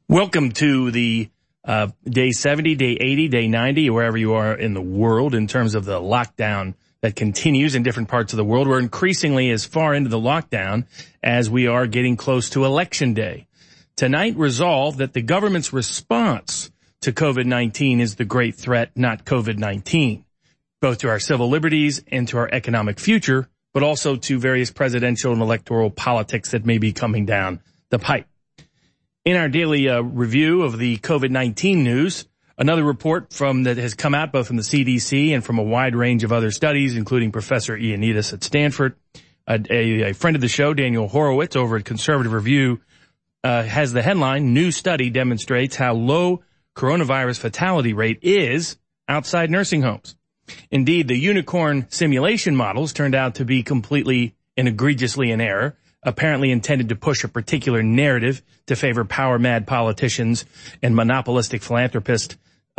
Welcome to the day 70, day 80, day 90, wherever you are in the world in terms of the lockdown that continues in different parts of the world. We're increasingly as far into the lockdown as we are getting close to Election Day. Tonight resolved that the government's response to COVID-19 is the great threat, not COVID-19, both to our civil liberties and to our economic future, but also to various presidential and electoral politics that may be coming down the pipe. In our daily review of the COVID-19 news, another report that has come out both from the CDC and from a wide range of other studies, including Professor Ioannidis at Stanford. A friend of the show, Daniel Horowitz, over at Conservative Review, has the headline, New Study Demonstrates How Low Coronavirus Fatality Rate Is Outside Nursing Homes. Indeed, the unicorn simulation models turned out to be completely and egregiously in error, apparently intended to push a particular narrative to favor power-mad politicians and monopolistic philanthropists,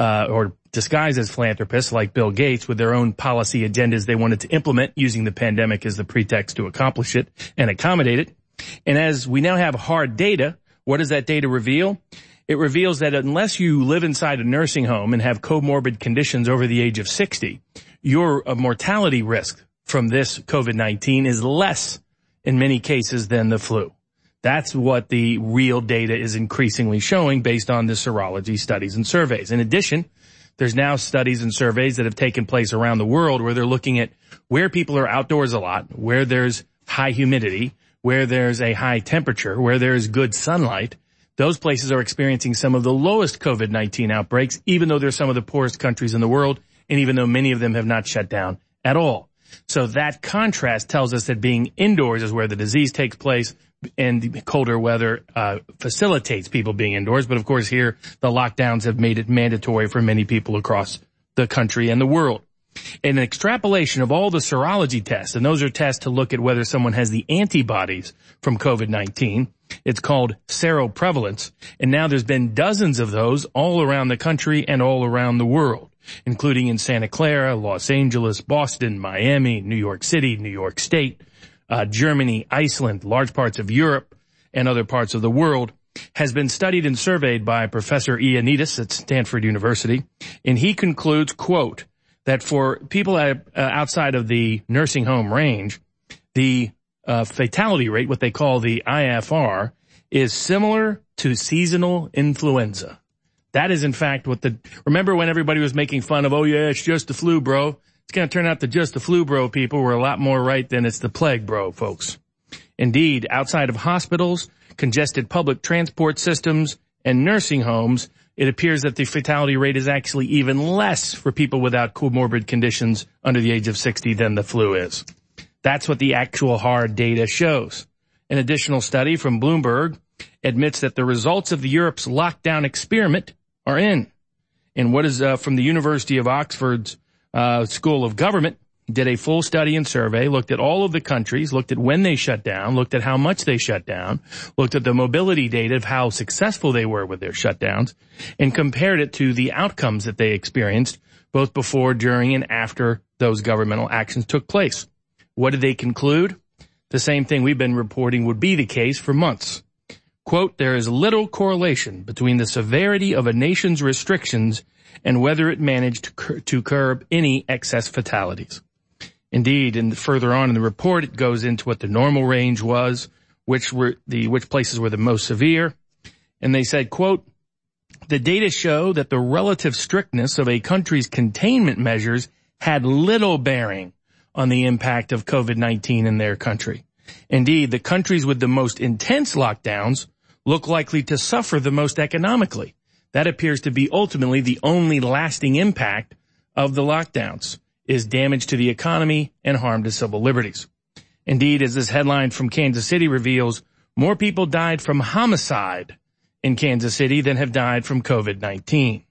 or disguised as philanthropists like Bill Gates with their own policy agendas they wanted to implement using the pandemic as the pretext to accomplish it and accommodate it. And as we now have hard data, what does that data reveal? It reveals that unless you live inside a nursing home and have comorbid conditions over the age of 60, your mortality risk from this COVID-19 is less in many cases than the flu. That's what the real data is increasingly showing based on the serology studies and surveys. In addition, there's now studies and surveys that have taken place around the world where they're looking at where people are outdoors a lot, where there's high humidity, where there's a high temperature, where there's good sunlight. Those places are experiencing some of the lowest COVID-19 outbreaks, even though they're some of the poorest countries in the world, and even though many of them have not shut down at all. So that contrast tells us that being indoors is where the disease takes place, and the colder weather facilitates people being indoors. But of course here, the lockdowns have made it mandatory for many people across the country and the world. An extrapolation of all the serology tests, and those are tests to look at whether someone has the antibodies from COVID-19. It's called seroprevalence, and now there's been dozens of those all around the country and all around the world, including in Santa Clara, Los Angeles, Boston, Miami, New York City, New York State, Germany, Iceland, large parts of Europe, and other parts of the world, has been studied and surveyed by Professor Ioannidis at Stanford University, and he concludes, quote, that for people outside of the nursing home range, the fatality rate, what they call the IFR, is similar to seasonal influenza. That is, in fact, remember when everybody was making fun of, oh, yeah, it's just the flu, bro. It's going to turn out that just the flu, bro, people were a lot more right than it's the plague, bro, folks. Indeed, outside of hospitals, congested public transport systems, and nursing homes, it appears that the fatality rate is actually even less for people without comorbid conditions under the age of 60 than the flu is. That's what the actual hard data shows. An additional study from Bloomberg admits that the results of Europe's lockdown experiment are in. And what is from the University of Oxford's School of Government, did a full study and survey, looked at all of the countries, looked at when they shut down, looked at how much they shut down, looked at the mobility data of how successful they were with their shutdowns, and compared it to the outcomes that they experienced both before, during, and after those governmental actions took place. What did they conclude? The same thing we've been reporting would be the case for months. Quote, there is little correlation between the severity of a nation's restrictions and whether it managed to curb any excess fatalities. Indeed, and further on in the report, it goes into what the normal range was, which places were the most severe. And they said, quote, the data show that the relative strictness of a country's containment measures had little bearing on the impact of COVID-19 in their country. Indeed, the countries with the most intense lockdowns look likely to suffer the most economically. That appears to be ultimately the only lasting impact of the lockdowns, is damage to the economy and harm to civil liberties. Indeed, as this headline from Kansas City reveals, more people died from homicide in Kansas City than have died from COVID-19.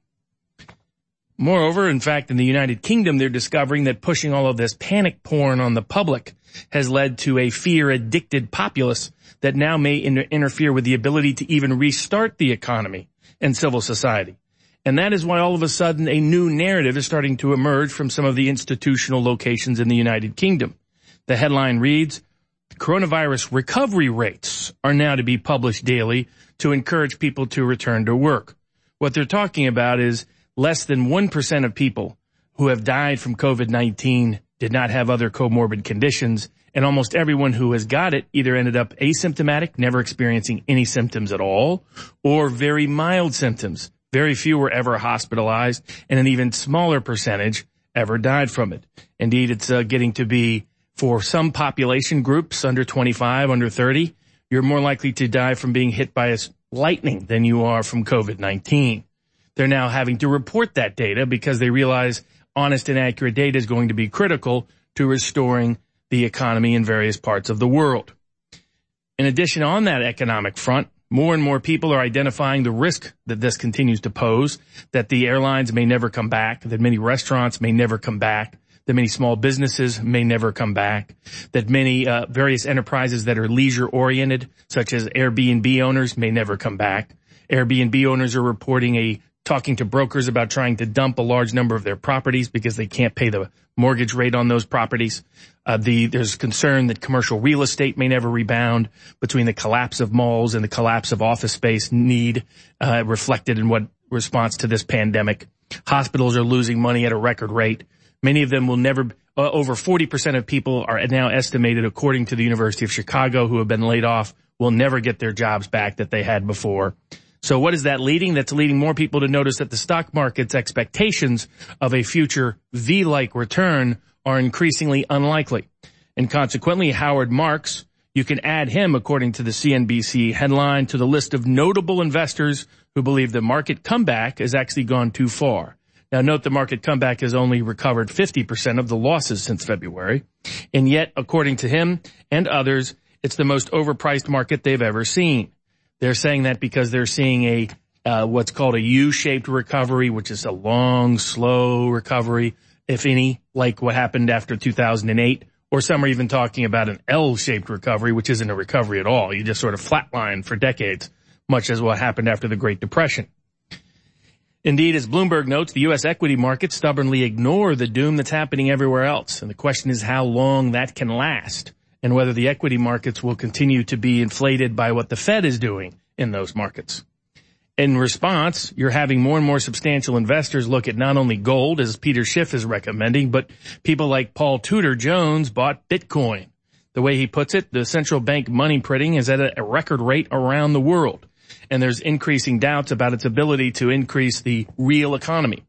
Moreover, in fact, in the United Kingdom, they're discovering that pushing all of this panic porn on the public has led to a fear-addicted populace that now may interfere with the ability to even restart the economy and civil society. And that is why all of a sudden a new narrative is starting to emerge from some of the institutional locations in the United Kingdom. The headline reads, coronavirus recovery rates are now to be published daily to encourage people to return to work. What they're talking about is less than 1% of people who have died from COVID-19 did not have other comorbid conditions, and almost everyone who has got it either ended up asymptomatic, never experiencing any symptoms at all, or very mild symptoms. Very few were ever hospitalized, and an even smaller percentage ever died from it. Indeed, it's getting to be, for some population groups, under 25, under 30, you're more likely to die from being hit by lightning than you are from COVID-19. They're now having to report that data because they realize honest and accurate data is going to be critical to restoring the economy in various parts of the world. In addition, on that economic front, more and more people are identifying the risk that this continues to pose, that the airlines may never come back, that many restaurants may never come back, that many small businesses may never come back, that many various enterprises that are leisure-oriented, such as Airbnb owners, may never come back. Airbnb owners are reporting talking to brokers about trying to dump a large number of their properties because they can't pay the mortgage rate on those properties. There's concern that commercial real estate may never rebound between the collapse of malls and the collapse of office space need reflected in what response to this pandemic. Hospitals are losing money at a record rate. Many of them will never, over 40% of people are now estimated, according to the University of Chicago, who have been laid off, will never get their jobs back that they had before. So what is that leading? That's leading more people to notice that the stock market's expectations of a future V-like return are increasingly unlikely. And consequently, Howard Marks, you can add him, according to the CNBC headline, to the list of notable investors who believe the market comeback has actually gone too far. Now, note the market comeback has only recovered 50% of the losses since February. And yet, according to him and others, it's the most overpriced market they've ever seen. They're saying that because they're seeing what's called a U-shaped recovery, which is a long, slow recovery, if any, like what happened after 2008. Or some are even talking about an L-shaped recovery, which isn't a recovery at all. You just sort of flatline for decades, much as what happened after the Great Depression. Indeed, as Bloomberg notes, the U.S. equity markets stubbornly ignore the doom that's happening everywhere else. And the question is how long that can last, and whether the equity markets will continue to be inflated by what the Fed is doing in those markets. In response, you're having more and more substantial investors look at not only gold, as Peter Schiff is recommending, but people like Paul Tudor Jones bought Bitcoin. The way he puts it, the central bank money printing is at a record rate around the world, and there's increasing doubts about its ability to increase the real economy.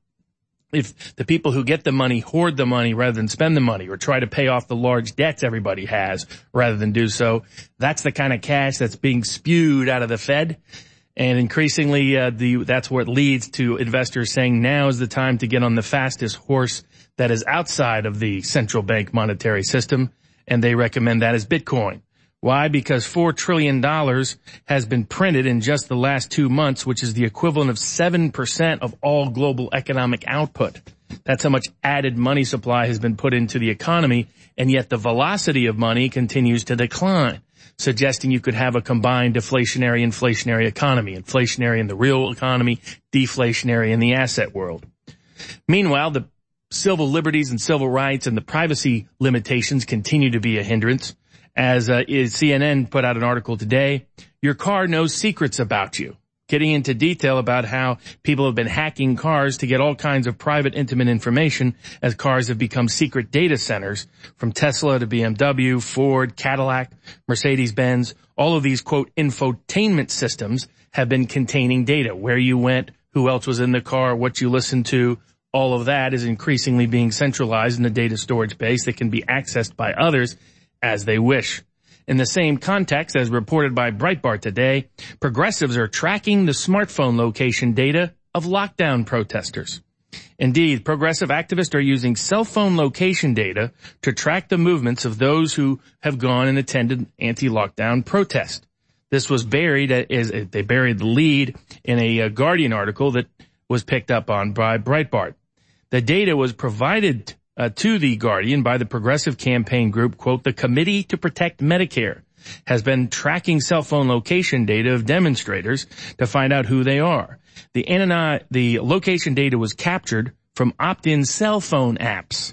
If the people who get the money hoard the money rather than spend the money, or try to pay off the large debts everybody has rather than do so, that's the kind of cash that's being spewed out of the Fed. And increasingly, that's what leads to investors saying now is the time to get on the fastest horse that is outside of the central bank monetary system. And they recommend that as Bitcoin. Why? Because $4 trillion has been printed in just the last 2 months, which is the equivalent of 7% of all global economic output. That's how much added money supply has been put into the economy, and yet the velocity of money continues to decline, suggesting you could have a combined deflationary-inflationary economy, inflationary in the real economy, deflationary in the asset world. Meanwhile, the civil liberties and civil rights and the privacy limitations continue to be a hindrance. As CNN put out an article today, your car knows secrets about you, getting into detail about how people have been hacking cars to get all kinds of private, intimate information as cars have become secret data centers, from Tesla to BMW, Ford, Cadillac, Mercedes-Benz. All of these, quote, infotainment systems have been containing data, where you went, who else was in the car, what you listened to. All of that is increasingly being centralized in a data storage base that can be accessed by others as they wish. In the same context, as reported by Breitbart today, progressives are tracking the smartphone location data of lockdown protesters. Indeed, progressive activists are using cell phone location data to track the movements of those who have gone and attended anti-lockdown protest. This was buried, they buried the lead in a Guardian article that was picked up on by Breitbart. The data was provided to the Guardian by the progressive campaign group, quote, the Committee to Protect Medicare has been tracking cell phone location data of demonstrators to find out who they are. The location data was captured from opt-in cell phone apps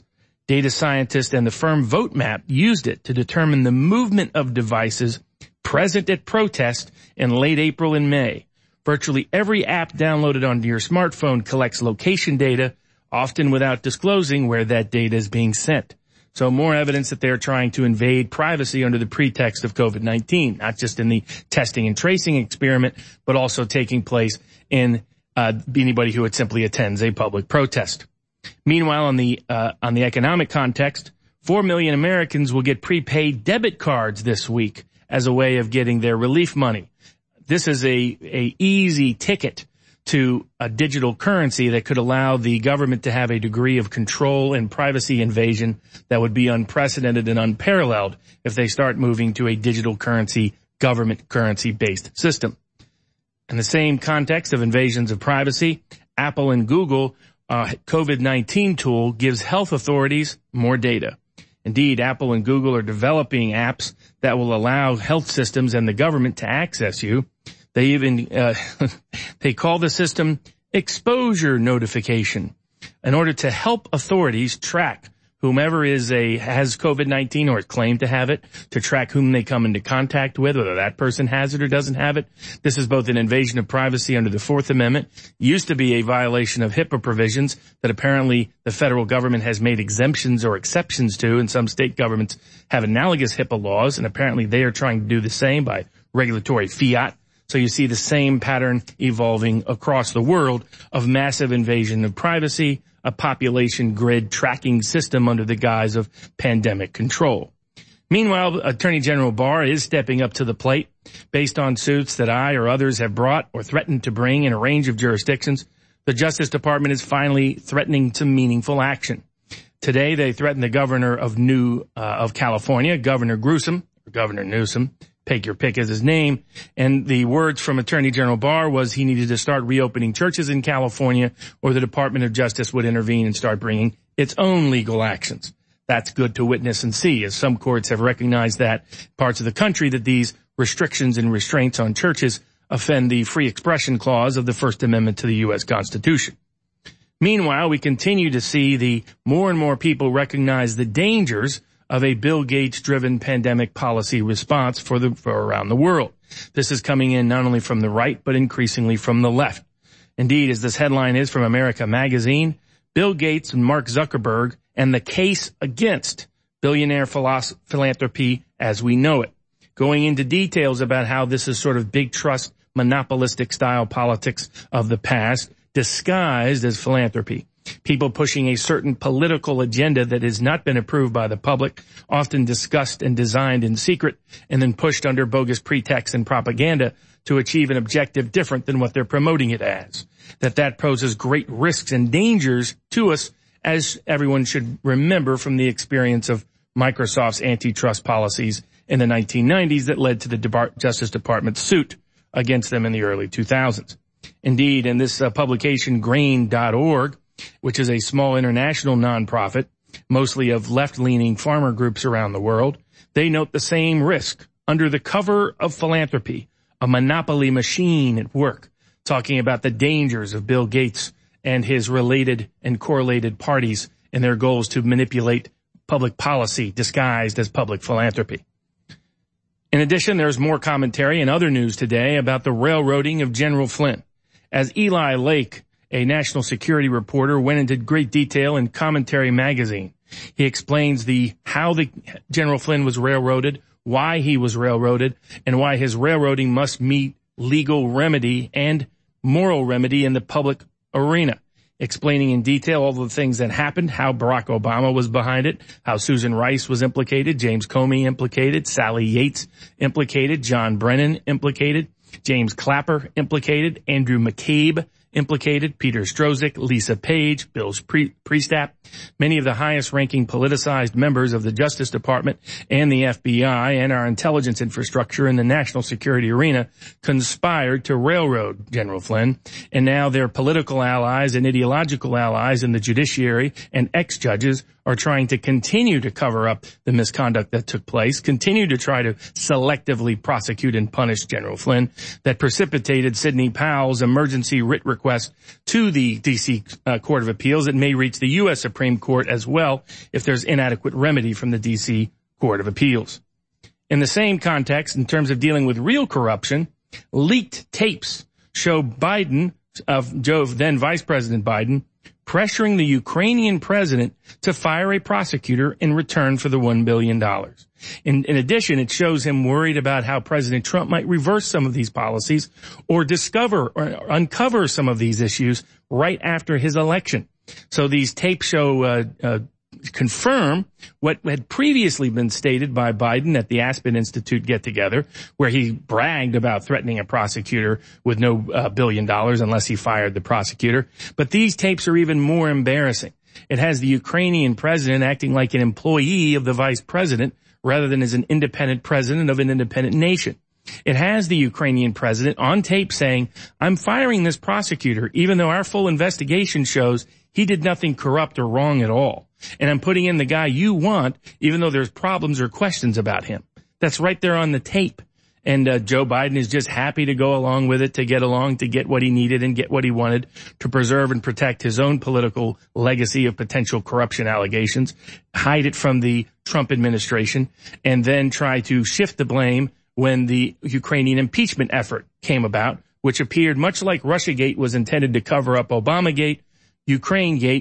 Data scientists and the firm VoteMap used it to determine the movement of devices present at protest in late April and May. Virtually every app downloaded onto your smartphone collects location data, often without disclosing where that data is being sent. So more evidence that they're trying to invade privacy under the pretext of COVID-19, not just in the testing and tracing experiment, but also taking place in anybody who simply attends a public protest. Meanwhile, on the economic context, 4 million Americans will get prepaid debit cards this week as a way of getting their relief money. This is a easy ticket to a digital currency that could allow the government to have a degree of control and privacy invasion that would be unprecedented and unparalleled if they start moving to a digital currency, government currency-based system. In the same context of invasions of privacy, Apple and Google COVID-19 tool gives health authorities more data. Indeed, Apple and Google are developing apps that will allow health systems and the government to access you. They even they call the system exposure notification in order to help authorities track whomever has COVID-19 or claimed to have it, to track whom they come into contact with, whether that person has it or doesn't have it. This is both an invasion of privacy under the Fourth Amendment, used to be a violation of HIPAA provisions that apparently the federal government has made exemptions or exceptions to, and some state governments have analogous HIPAA laws, and apparently they are trying to do the same by regulatory fiat. So you see the same pattern evolving across the world of massive invasion of privacy, a population grid tracking system under the guise of pandemic control. Meanwhile, Attorney General Barr is stepping up to the plate. Based on suits that I or others have brought or threatened to bring in a range of jurisdictions, the Justice Department is finally threatening some meaningful action. Today, they threatened the governor of California, Governor Newsom. Take your pick as his name. And the words from Attorney General Barr was he needed to start reopening churches in California, or the Department of Justice would intervene and start bringing its own legal actions. That's good to witness and see, as some courts have recognized that parts of the country that these restrictions and restraints on churches offend the free expression clause of the First Amendment to the U.S. Constitution. Meanwhile, we continue to see the more and more people recognize the dangers of a Bill Gates-driven pandemic policy response for around the world. This is coming in not only from the right, but increasingly from the left. Indeed, as this headline is from America Magazine, Bill Gates and Mark Zuckerberg and the case against billionaire philanthropy as we know it. Going into details about how this is sort of big trust, monopolistic style politics of the past, disguised as philanthropy. People pushing a certain political agenda that has not been approved by the public, often discussed and designed in secret, and then pushed under bogus pretext and propaganda to achieve an objective different than what they're promoting it as. That poses great risks and dangers to us, as everyone should remember from the experience of Microsoft's antitrust policies in the 1990s that led to the Justice Department's suit against them in the early 2000s. Indeed, in this publication, Grain.org, which is a small international nonprofit, mostly of left-leaning farmer groups around the world, they note the same risk under the cover of philanthropy, a monopoly machine at work, talking about the dangers of Bill Gates and his related and correlated parties and their goals to manipulate public policy disguised as public philanthropy. In addition, there's more commentary and other news today about the railroading of General Flynn. As Eli Lake, a national security reporter, went into great detail in Commentary magazine. He explains how the General Flynn was railroaded, why he was railroaded, and why his railroading must meet legal remedy and moral remedy in the public arena. Explaining in detail all the things that happened, how Barack Obama was behind it, how Susan Rice was implicated, James Comey implicated, Sally Yates implicated, John Brennan implicated, James Clapper implicated, Andrew McCabe implicated, Peter Strzok, Lisa Page, Bill Priestap, many of the highest-ranking politicized members of the Justice Department and the FBI and our intelligence infrastructure in the national security arena conspired to railroad General Flynn, and now their political allies and ideological allies in the judiciary and ex-judges are trying to continue to cover up the misconduct that took place, continue to try to selectively prosecute and punish General Flynn, that precipitated Sidney Powell's emergency writ request to the D.C. Court of Appeals. It may reach the U.S. Supreme Court as well if there's inadequate remedy from the D.C. Court of Appeals. In the same context, in terms of dealing with real corruption, leaked tapes show Biden, then Vice President Biden, pressuring the Ukrainian president to fire a prosecutor in return for the $1 billion. In addition, it shows him worried about how President Trump might reverse some of these policies or discover or uncover some of these issues right after his election. So these tapes show confirm what had previously been stated by Biden at the Aspen Institute get-together, where he bragged about threatening a prosecutor with no $1 billion unless he fired the prosecutor. But these tapes are even more embarrassing. It has the Ukrainian president acting like an employee of the vice president rather than as an independent president of an independent nation. It has the Ukrainian president on tape saying, "I'm firing this prosecutor even though our full investigation shows he did nothing corrupt or wrong at all. And I'm putting in the guy you want, even though there's problems or questions about him." That's right there on the tape. And Joe Biden is just happy to go along with it, to get what he needed and get what he wanted, to preserve and protect his own political legacy of potential corruption allegations, hide it from the Trump administration, and then try to shift the blame when the Ukrainian impeachment effort came about, which appeared much like Russiagate was intended to cover up Obamagate. Ukrainegate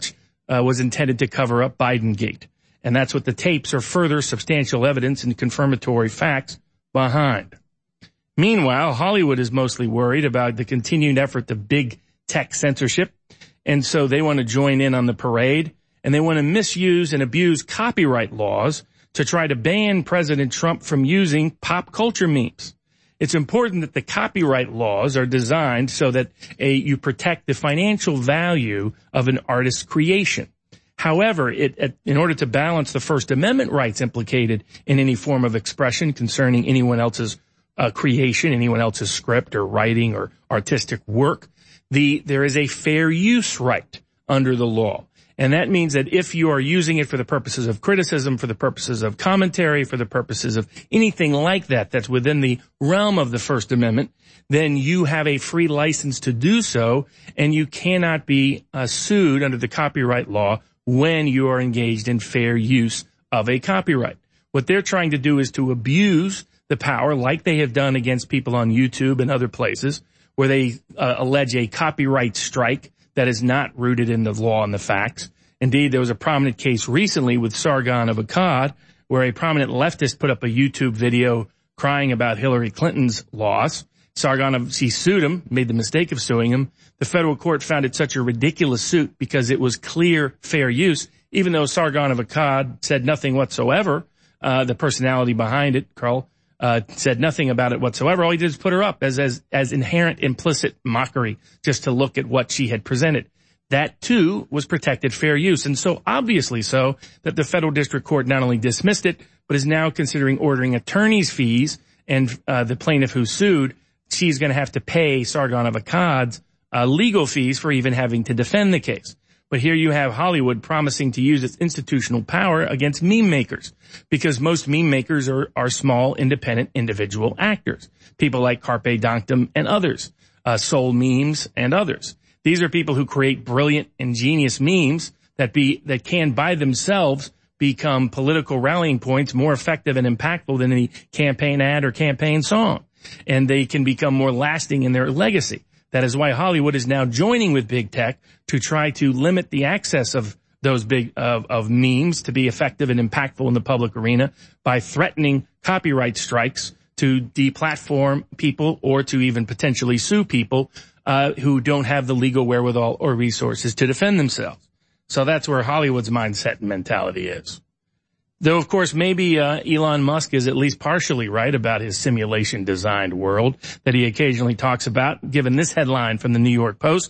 was intended to cover up Bidengate. And that's what the tapes are, further substantial evidence and confirmatory facts behind. Meanwhile, Hollywood is mostly worried about the continued effort to big tech censorship. And so they want to join in on the parade, and they want to misuse and abuse copyright laws to try to ban President Trump from using pop culture memes. It's important that the copyright laws are designed so that you protect the financial value of an artist's creation. However, in order to balance the First Amendment rights implicated in any form of expression concerning anyone else's creation, anyone else's script or writing or artistic work, there is a fair use right under the law. And that means that if you are using it for the purposes of criticism, for the purposes of commentary, for the purposes of anything like that that's within the realm of the First Amendment, then you have a free license to do so, and you cannot be sued under the copyright law when you are engaged in fair use of a copyright. What they're trying to do is to abuse the power, like they have done against people on YouTube and other places, where they allege a copyright strike that is not rooted in the law and the facts. Indeed, there was a prominent case recently with Sargon of Akkad, where a prominent leftist put up a YouTube video crying about Hillary Clinton's loss. She sued him, made the mistake of suing him. The federal court found it such a ridiculous suit because it was clear fair use, even though Sargon of Akkad said nothing whatsoever. The personality behind it, Carl, said nothing about it whatsoever. All he did is put her up as inherent implicit mockery, just to look at what she had presented. That too was protected fair use, and so obviously so that the federal district court not only dismissed it, but is now considering ordering attorney's fees, and the plaintiff who sued, she's going to have to pay Sargon of Akkad's legal fees for even having to defend the case. But here you have Hollywood promising to use its institutional power against meme makers, because most meme makers are small, independent, individual actors. People like Carpe Diem and others, Soul Memes and others. These are people who create brilliant, ingenious memes that can by themselves become political rallying points more effective and impactful than any campaign ad or campaign song. And they can become more lasting in their legacy. That is why Hollywood is now joining with big tech to try to limit the access of those of memes to be effective and impactful in the public arena by threatening copyright strikes to deplatform people or to even potentially sue people who don't have the legal wherewithal or resources to defend themselves. So that's where Hollywood's mindset and mentality is. Though, of course, maybe Elon Musk is at least partially right about his simulation-designed world that he occasionally talks about, given this headline from the New York Post.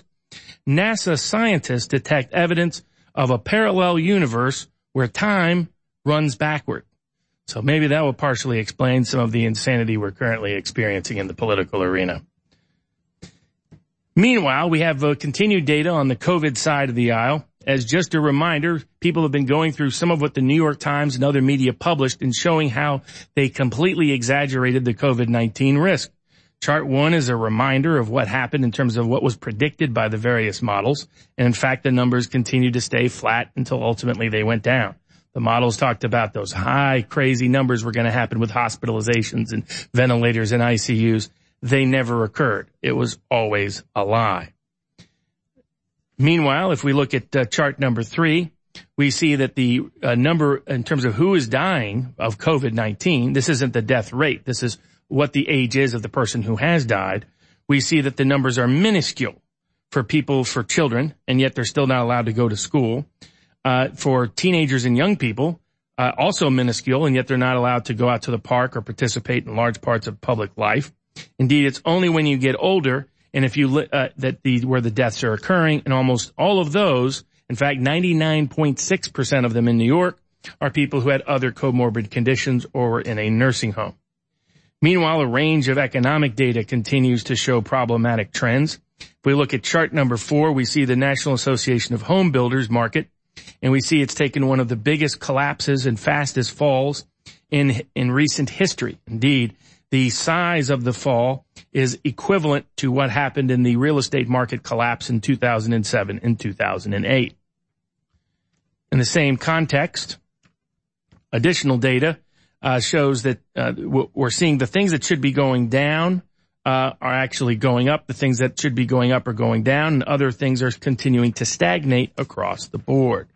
NASA scientists detect evidence of a parallel universe where time runs backward. So maybe that will partially explain some of the insanity we're currently experiencing in the political arena. Meanwhile, we have continued data on the COVID side of the aisle. As just a reminder, people have been going through some of what the New York Times and other media published and showing how they completely exaggerated the COVID-19 risk. Chart 1 is a reminder of what happened in terms of what was predicted by the various models. And in fact, the numbers continued to stay flat until ultimately they went down. The models talked about those high, crazy numbers were going to happen with hospitalizations and ventilators and ICUs. They never occurred. It was always a lie. Meanwhile, if we look at chart number 3, we see that the number in terms of who is dying of COVID-19, this isn't the death rate. This is what the age is of the person who has died. We see that the numbers are minuscule for children, and yet they're still not allowed to go to school. For teenagers and young people, also minuscule, and yet they're not allowed to go out to the park or participate in large parts of public life. Indeed, it's only when you get older, and if you where the deaths are occurring, and almost all of those, in fact, 99.6% of them in New York, are people who had other comorbid conditions or were in a nursing home. Meanwhile, a range of economic data continues to show problematic trends. If we look at chart number 4, we see the National Association of Home Builders market, and we see it's taken one of the biggest collapses and fastest falls in recent history. Indeed, the size of the fall is equivalent to what happened in the real estate market collapse in 2007 and 2008. In the same context, additional data shows that we're seeing the things that should be going down are actually going up. The things that should be going up are going down, and other things are continuing to stagnate across the board.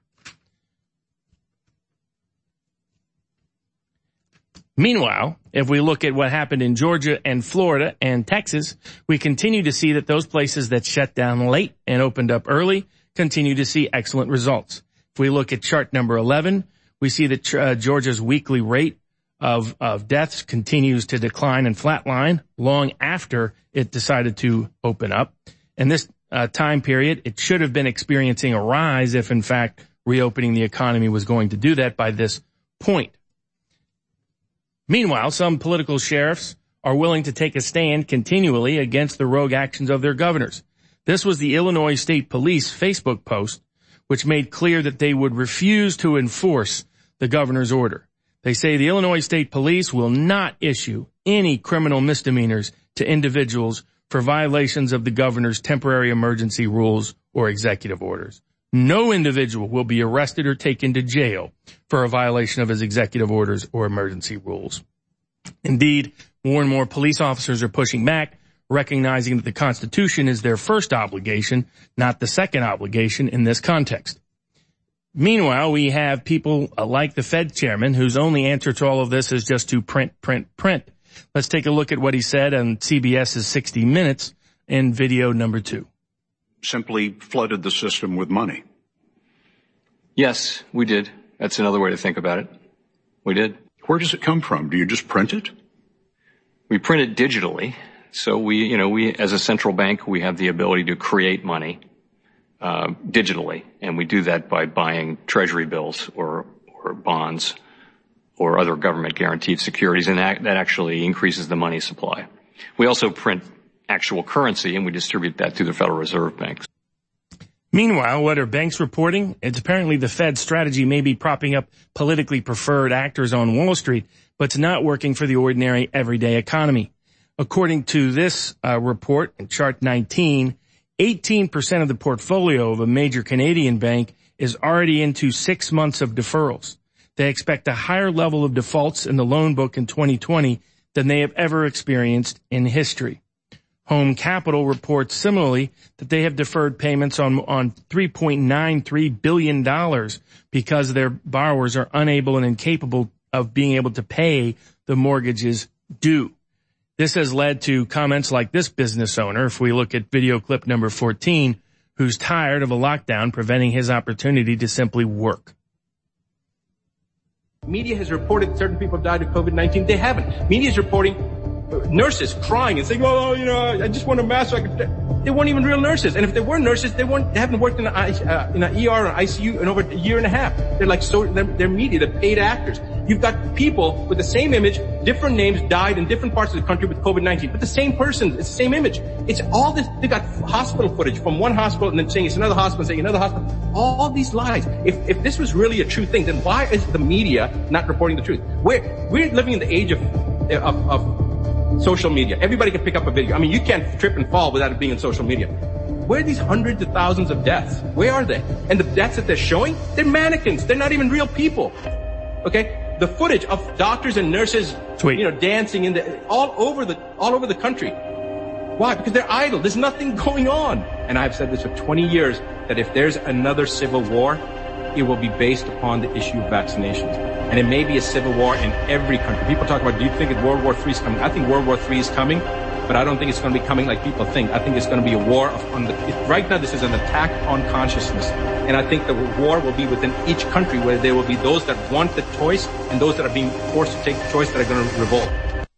Meanwhile, if we look at what happened in Georgia and Florida and Texas, we continue to see that those places that shut down late and opened up early continue to see excellent results. If we look at chart number 11, we see that Georgia's weekly rate of deaths continues to decline and flatline long after it decided to open up. And this time period, it should have been experiencing a rise if, in fact, reopening the economy was going to do that by this point. Meanwhile, some political sheriffs are willing to take a stand continually against the rogue actions of their governors. This was the Illinois State Police Facebook post, which made clear that they would refuse to enforce the governor's order. They say the Illinois State Police will not issue any criminal misdemeanors to individuals for violations of the governor's temporary emergency rules or executive orders. No individual will be arrested or taken to jail for a violation of his executive orders or emergency rules. Indeed, more and more police officers are pushing back, recognizing that the Constitution is their first obligation, not the second obligation in this context. Meanwhile, we have people like the Fed chairman whose only answer to all of this is just to print. Let's take a look at what he said on CBS's 60 Minutes in video number 2. Simply flooded the system with money. Yes, we did. That's another way to think about it. We did. Where does it come from? Do you just print it? We print it digitally. So we as a central bank, we have the ability to create money digitally, and we do that by buying treasury bills or bonds or other government guaranteed securities, and that actually increases the money supply. We also print actual currency, and we distribute that through the Federal Reserve banks. Meanwhile, what are banks reporting? It's apparently the Fed's strategy may be propping up politically preferred actors on Wall Street, but it's not working for the ordinary everyday economy. According to this report in chart 19, 18% of the portfolio of a major Canadian bank is already into 6 months of deferrals. They expect a higher level of defaults in the loan book in 2020 than they have ever experienced in history. Home Capital reports similarly that they have deferred payments on $3.93 billion because their borrowers are unable and incapable of being able to pay the mortgages due. This has led to comments like this business owner, if we look at video clip number 14, who's tired of a lockdown preventing his opportunity to simply work. Media has reported certain people died of COVID-19. They haven't. Media is reporting nurses crying and saying, I just want a mask so I could. They weren't even real nurses. And if they were nurses, they haven't worked in an ER or ICU in over a year and a half. They're media, they're paid actors. You've got people with the same image, different names, died in different parts of the country with COVID-19, but the same person, it's the same image. It's all this, they got hospital footage from one hospital and then saying it's another hospital, saying another hospital. All these lies. If this was really a true thing, then why is the media not reporting the truth? We're living in the age of social media. Everybody can pick up a video. I mean, you can't trip and fall without it being on social media. Where are these hundreds of thousands of deaths? Where are they? And the deaths that they're showing, they're mannequins. They're not even real people. Okay? The footage of doctors and nurses, dancing all over the country. Why? Because they're idle. There's nothing going on. And I've said this for 20 years, that if there's another civil war, it will be based upon the issue of vaccinations. And it may be a civil war in every country. People talk about, do you think that World War III is coming? I think World War III is coming, but I don't think it's going to be coming like people think. I think it's going to be a war right now this is an attack on consciousness. And I think the war will be within each country, where there will be those that want the choice and those that are being forced to take the choice that are going to revolt.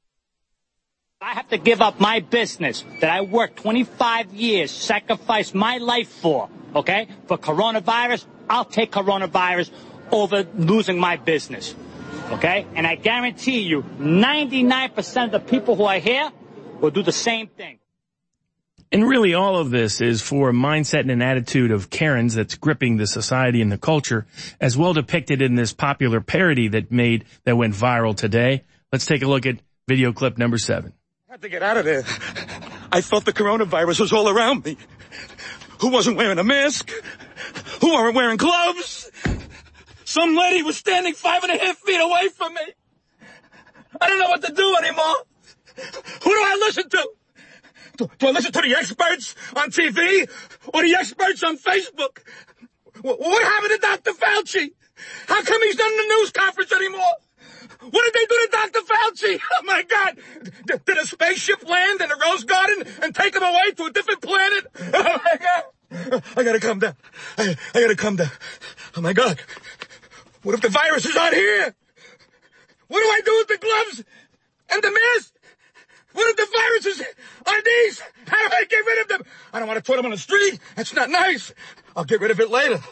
I have to give up my business that I worked 25 years, sacrificed my life for, okay? For coronavirus, I'll take coronavirus over losing my business, okay? And I guarantee you, 99% of the people who are here will do the same thing. And really all of this is for a mindset and an attitude of Karens that's gripping the society and the culture, as well depicted in this popular parody that went viral today. Let's take a look at video clip number 7. I had to get out of there. I felt the coronavirus was all around me. Who wasn't wearing a mask? Who weren't wearing gloves? Some lady was standing 5.5 feet away from me. I don't know what to do anymore. Who do I listen to? Do I listen to the experts on TV or the experts on Facebook? What happened to Dr. Fauci? How come he's not in the news conference anymore? What did they do to Dr. Fauci? Oh, my God. Did a spaceship land in the Rose Garden and take him away to a different planet? Oh, my God. I gotta calm down. I gotta calm down. Oh, my God. What if the virus is out here? What do I do with the gloves and the mask? What if the virus is on these? How do I get rid of them? I don't want to put them on the street. That's not nice. I'll get rid of it later.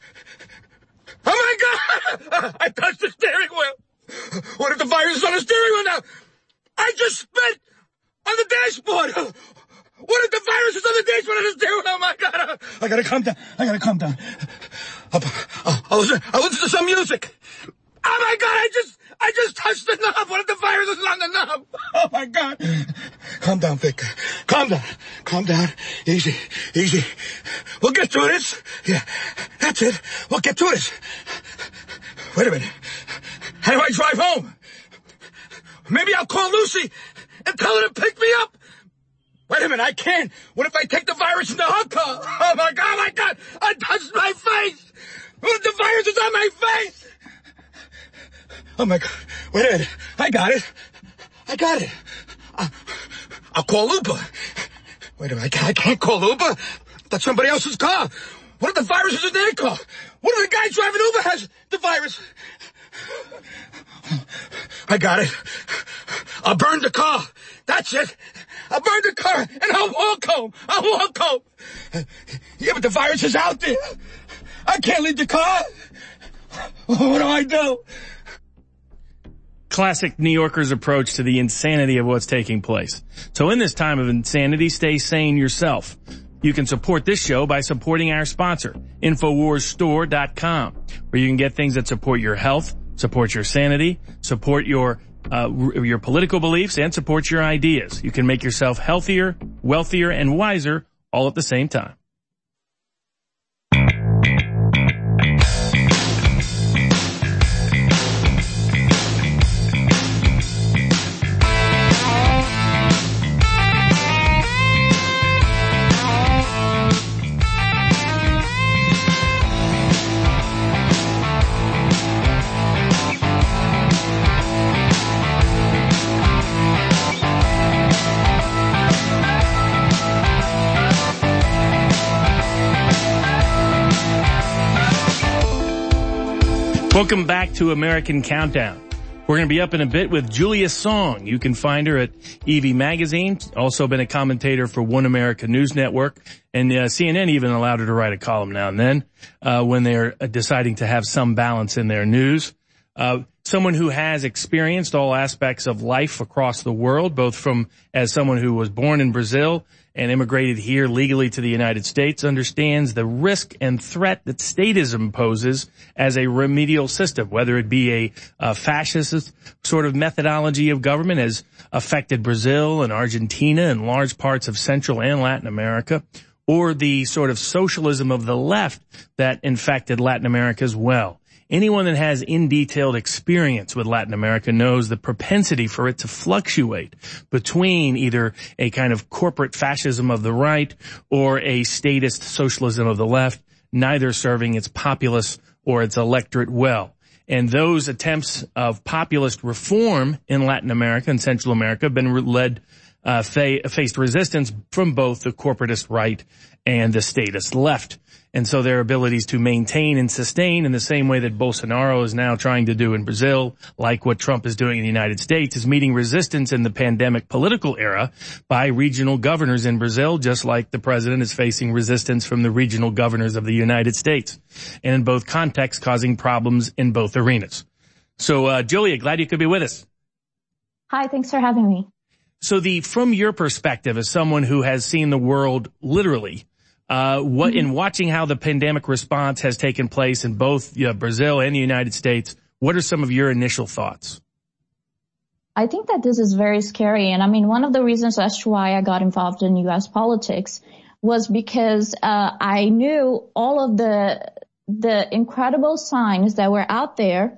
Oh, my God. I touched the steering wheel. What if the virus is on the steering wheel now? I just spit on the dashboard. What if the virus is on the dashboard on the steering wheel? Oh, my God. I gotta calm down. I gotta calm down. I'll listen to some music. Oh, my God. I just touched the knob. What if the virus is on the knob? Oh, my God. Calm down, Vic. Calm down. Calm down. Easy. Easy. We'll get through this. Yeah, that's it. We'll get through this. Wait a minute. How do I drive home? Maybe I'll call Lucy and tell her to pick me up. Wait a minute, I can't. What if I take the virus into her car? Oh, my God, oh, my God. I touched my face. What if the virus is on my face? Oh, my God. Wait a minute. I got it. I'll call Uber. Wait a minute. I can't call Uber. That's somebody else's car. What if the virus is in their car? What if the guy driving Uber has the virus? I got it. I'll burn the car. That's it. I'll burn the car and I'll walk home. Yeah, but the virus is out there. I can't leave the car. What do I do? Classic New Yorkers' approach to the insanity of what's taking place. So in this time of insanity, stay sane yourself. You can support this show by supporting our sponsor, InfoWarsStore.com, where you can get things that support your health, support your sanity, support your political beliefs, and support your ideas. You can make yourself healthier, wealthier, and wiser all at the same time. Welcome back to American Countdown. We're going to be up in a bit with Julia Song. You can find her at Evie Magazine, also been a commentator for One America News Network, and CNN even allowed her to write a column now and then when they're deciding to have some balance in their news. someone who has experienced all aspects of life across the world, both from as someone who was born in Brazil and immigrated here legally to the United States, understands the risk and threat that statism poses as a remedial system, whether it be a fascist sort of methodology of government has affected Brazil and Argentina and large parts of Central and Latin America, or the sort of socialism of the left that infected Latin America as well. Anyone that has in detailed experience with Latin America knows the propensity for it to fluctuate between either a kind of corporate fascism of the right or a statist socialism of the left, neither serving its populace or its electorate well. And those attempts of populist reform in Latin America and Central America have been faced resistance from both the corporatist right and the statist left. And so their abilities to maintain and sustain in the same way that Bolsonaro is now trying to do in Brazil, like what Trump is doing in the United States, is meeting resistance in the pandemic political era by regional governors in Brazil, just like the president is facing resistance from the regional governors of the United States. And in both contexts, causing problems in both arenas. So, Julia, glad you could be with us. Hi, thanks for having me. So from your perspective as someone who has seen the world literally, in watching how the pandemic response has taken place in both Brazil and the United States, what are some of your initial thoughts? I think that this is very scary. And I mean, one of the reasons as to why I got involved in U.S. politics was because I knew all of the incredible signs that were out there,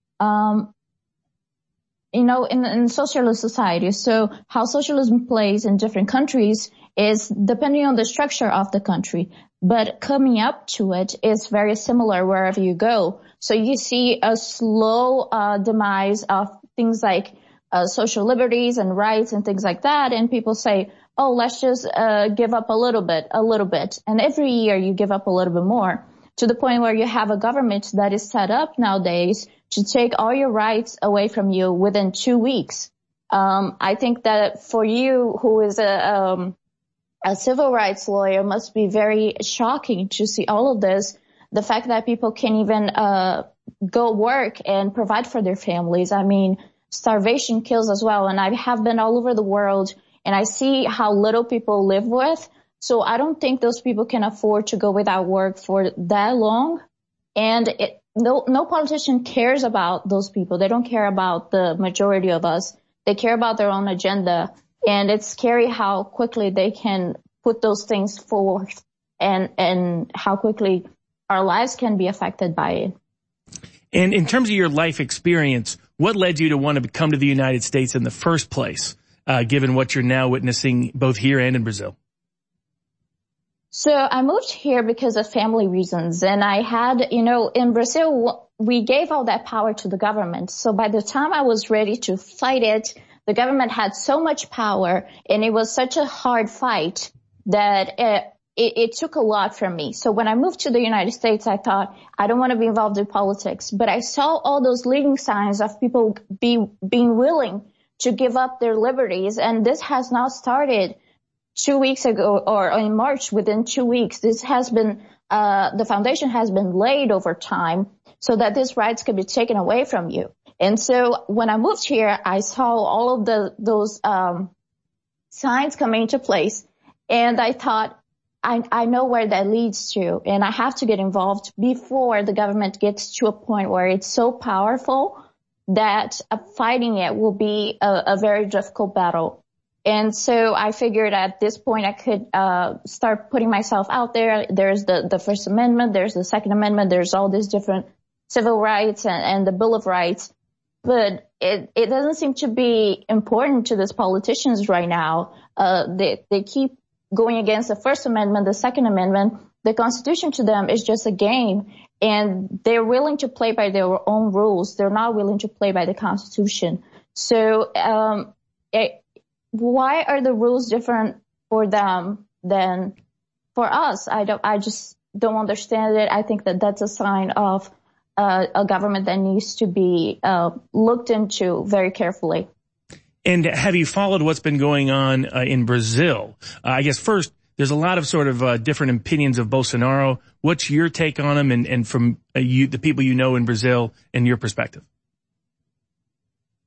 in socialist society. So how socialism plays in different countries is depending on the structure of the country, but coming up to it is very similar wherever you go. So you see a slow demise of things like social liberties and rights and things like that, and people say, oh, let's just give up a little bit. And every year you give up a little bit more, to the point where you have a government that is set up nowadays to take all your rights away from you within 2 weeks. I think that for you, who is a civil rights lawyer, must be very shocking to see all of this. The fact that people can't even go work and provide for their families. I mean, starvation kills as well. And I have been all over the world, and I see how little people live with. So I don't think those people can afford to go without work for that long. And no politician cares about those people. They don't care about the majority of us. They care about their own agenda. And it's scary how quickly they can put those things forth and how quickly our lives can be affected by it. And in terms of your life experience, what led you to want to come to the United States in the first place, given what you're now witnessing both here and in Brazil? So I moved here because of family reasons. And I had, in Brazil, we gave all that power to the government. So by the time I was ready to fight it, the government had so much power, and it was such a hard fight that it took a lot from me. So when I moved to the United States, I thought, I don't want to be involved in politics. But I saw all those leading signs of people being willing to give up their liberties. And this has now started 2 weeks ago, or in March, within 2 weeks. This has been, the foundation has been laid over time so that these rights can be taken away from you. And so when I moved here, I saw all of those signs coming into place. And I thought, I know where that leads to, and I have to get involved before the government gets to a point where it's so powerful that fighting it will be a very difficult battle. And so I figured at this point I could start putting myself out there. There's the First Amendment, there's the Second Amendment, there's all these different civil rights and the Bill of Rights. But it doesn't seem to be important to these politicians right now. They keep going against the First Amendment, the Second Amendment. The Constitution to them is just a game, and they're willing to play by their own rules. They're not willing to play by the Constitution. So why are the rules different for them than for us? I just don't understand it. I think that that's a sign of a government that needs to be looked into very carefully. And have you followed what's been going on in Brazil? I guess first, there's a lot of sort of different opinions of Bolsonaro. What's your take on him and from the people you know in Brazil and your perspective?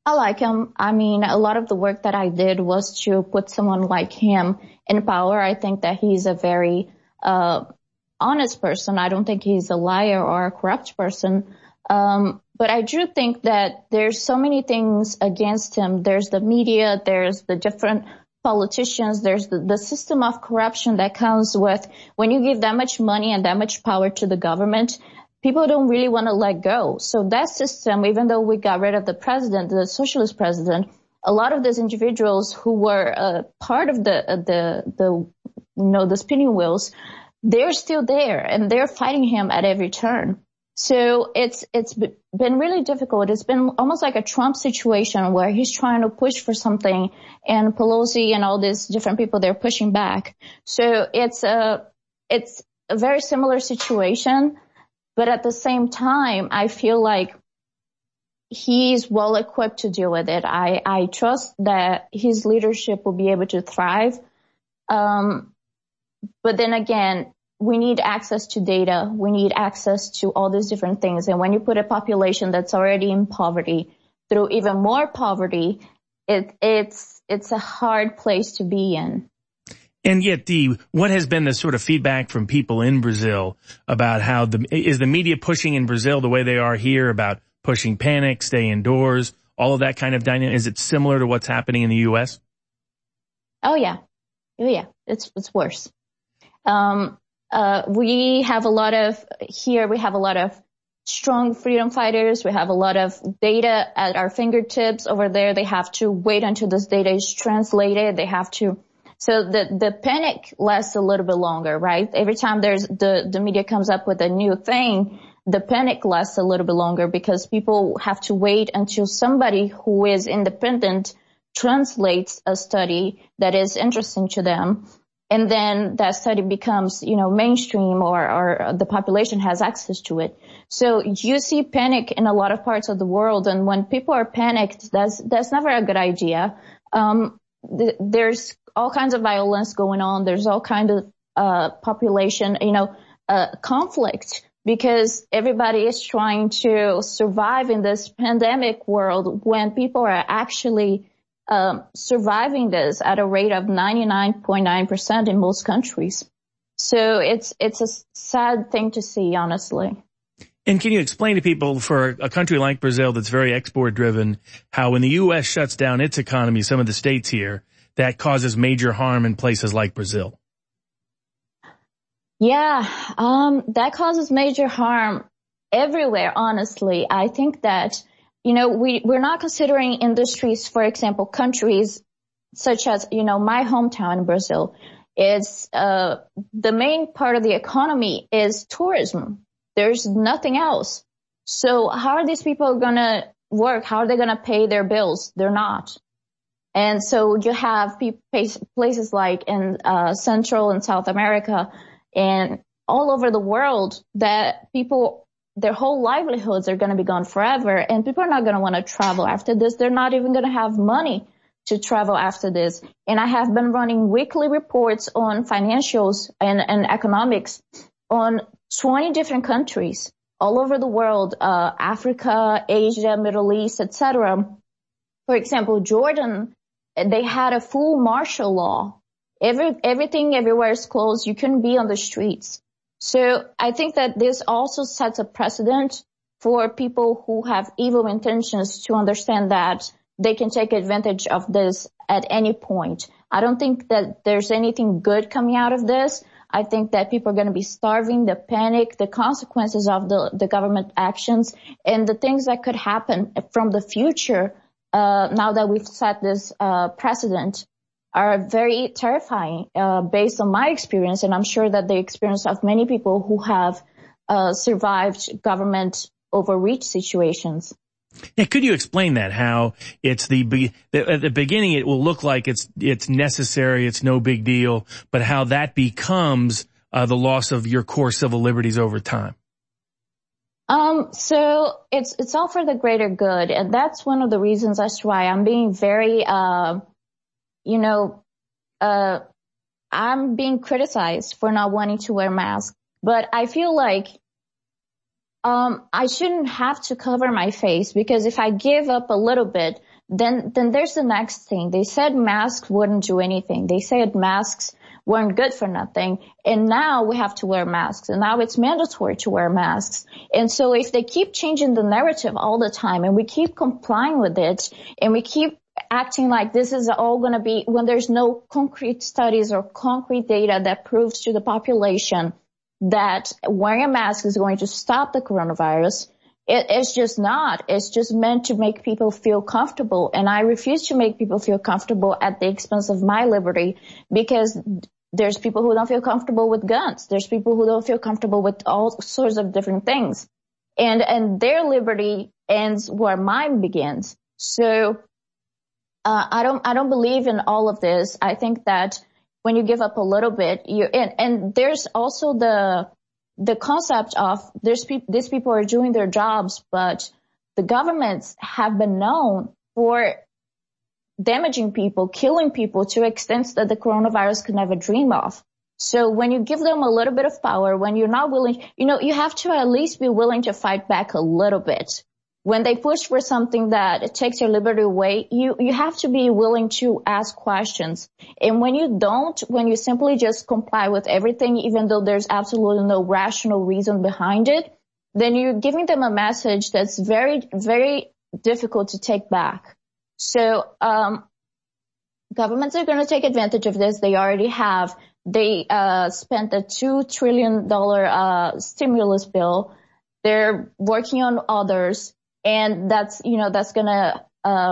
I like him. I mean, a lot of the work that I did was to put someone like him in power. I think that he's a very honest person. I don't think he's a liar or a corrupt person. But I do think that there's so many things against him. There's the media, there's the different politicians, there's the system of corruption that comes with when you give that much money and that much power to the government. People don't really want to let go. So that system, even though we got rid of the president, the socialist president, a lot of those individuals who were part of the spinning wheels, they're still there and they're fighting him at every turn. So it's been really difficult. It's been almost like a Trump situation where he's trying to push for something and Pelosi and all these different people, they're pushing back. So it's a very similar situation. But at the same time, I feel like he's well equipped to deal with it. I trust that his leadership will be able to thrive. But then again, we need access to data. We need access to all these different things. And when you put a population that's already in poverty through even more poverty, it's a hard place to be in. And yet what has been the sort of feedback from people in Brazil about how is the media pushing in Brazil the way they are here about pushing panic, stay indoors, all of that kind of dynamic? Is it similar to what's happening in the U.S.? Oh yeah. It's worse. We have a lot of strong freedom fighters. We have a lot of data at our fingertips. Over there, they have to wait until this data is translated. So the panic lasts a little bit longer, right? Every time the media comes up with a new thing, the panic lasts a little bit longer because people have to wait until somebody who is independent translates a study that is interesting to them. And then that study becomes, mainstream or the population has access to it. So you see panic in a lot of parts of the world. And when people are panicked, that's never a good idea. There's all kinds of violence going on. There's all kinds of population, conflict because everybody is trying to survive in this pandemic world when people are actually surviving this at a rate of 99.9% in most countries. So it's a sad thing to see, honestly. And can you explain to people, for a country like Brazil that's very export driven, how when the U.S. shuts down its economy, some of the states here, that causes major harm in places like Brazil? Yeah, that causes major harm everywhere, honestly. I think that, we're not considering industries, for example, countries such as, my hometown in Brazil is, the main part of the economy is tourism. There's nothing else. So how are these people going to work? How are they going to pay their bills? They're not. And so you have places like in Central and South America and all over the world that people, their whole livelihoods are going to be gone forever. And people are not going to want to travel after this. They're not even going to have money to travel after this. And I have been running weekly reports on financials and economics on 20 different countries all over the world, Africa, Asia, Middle East, etc. For example, Jordan, they had a full martial law. Everything everywhere is closed. You couldn't be on the streets. So I think that this also sets a precedent for people who have evil intentions to understand that they can take advantage of this at any point. I don't think that there's anything good coming out of this. I think that people are going to be starving, the panic, the consequences of the government actions, and the things that could happen from the future now that we've set this precedent are very terrifying based on my experience, and I'm sure that the experience of many people who have survived government overreach situations. Yeah, could you explain that? How it's at the beginning it will look like it's necessary, it's no big deal, but how that becomes the loss of your core civil liberties over time. So it's all for the greater good, and that's one of the reasons as to why I'm being very, I'm being criticized for not wanting to wear masks. But I feel like I shouldn't have to cover my face, because if I give up a little bit, then there's the next thing. They said masks wouldn't do anything. They said masks weren't good for nothing. And now we have to wear masks. And now it's mandatory to wear masks. And so if they keep changing the narrative all the time and we keep complying with it and we keep acting like this is all going to be, when there's no concrete studies or concrete data that proves to the population that wearing a mask is going to stop the coronavirus, it's just not. It's just meant to make people feel comfortable. And I refuse to make people feel comfortable at the expense of my liberty, because there's people who don't feel comfortable with guns. There's people who don't feel comfortable with all sorts of different things. And their liberty ends where mine begins. So, I don't believe in all of this. I think that when you give up a little bit, and there's also the concept of these people are doing their jobs, but the governments have been known for damaging people, killing people to extents that the coronavirus could never dream of. So when you give them a little bit of power, when you're not willing, you have to at least be willing to fight back a little bit. When they push for something that takes your liberty away, you have to be willing to ask questions. And when you don't, when you simply just comply with everything, even though there's absolutely no rational reason behind it, then you're giving them a message that's very, very difficult to take back. So, governments are going to take advantage of this. They already have. They, spent a $2 trillion, stimulus bill. They're working on others. And that's gonna,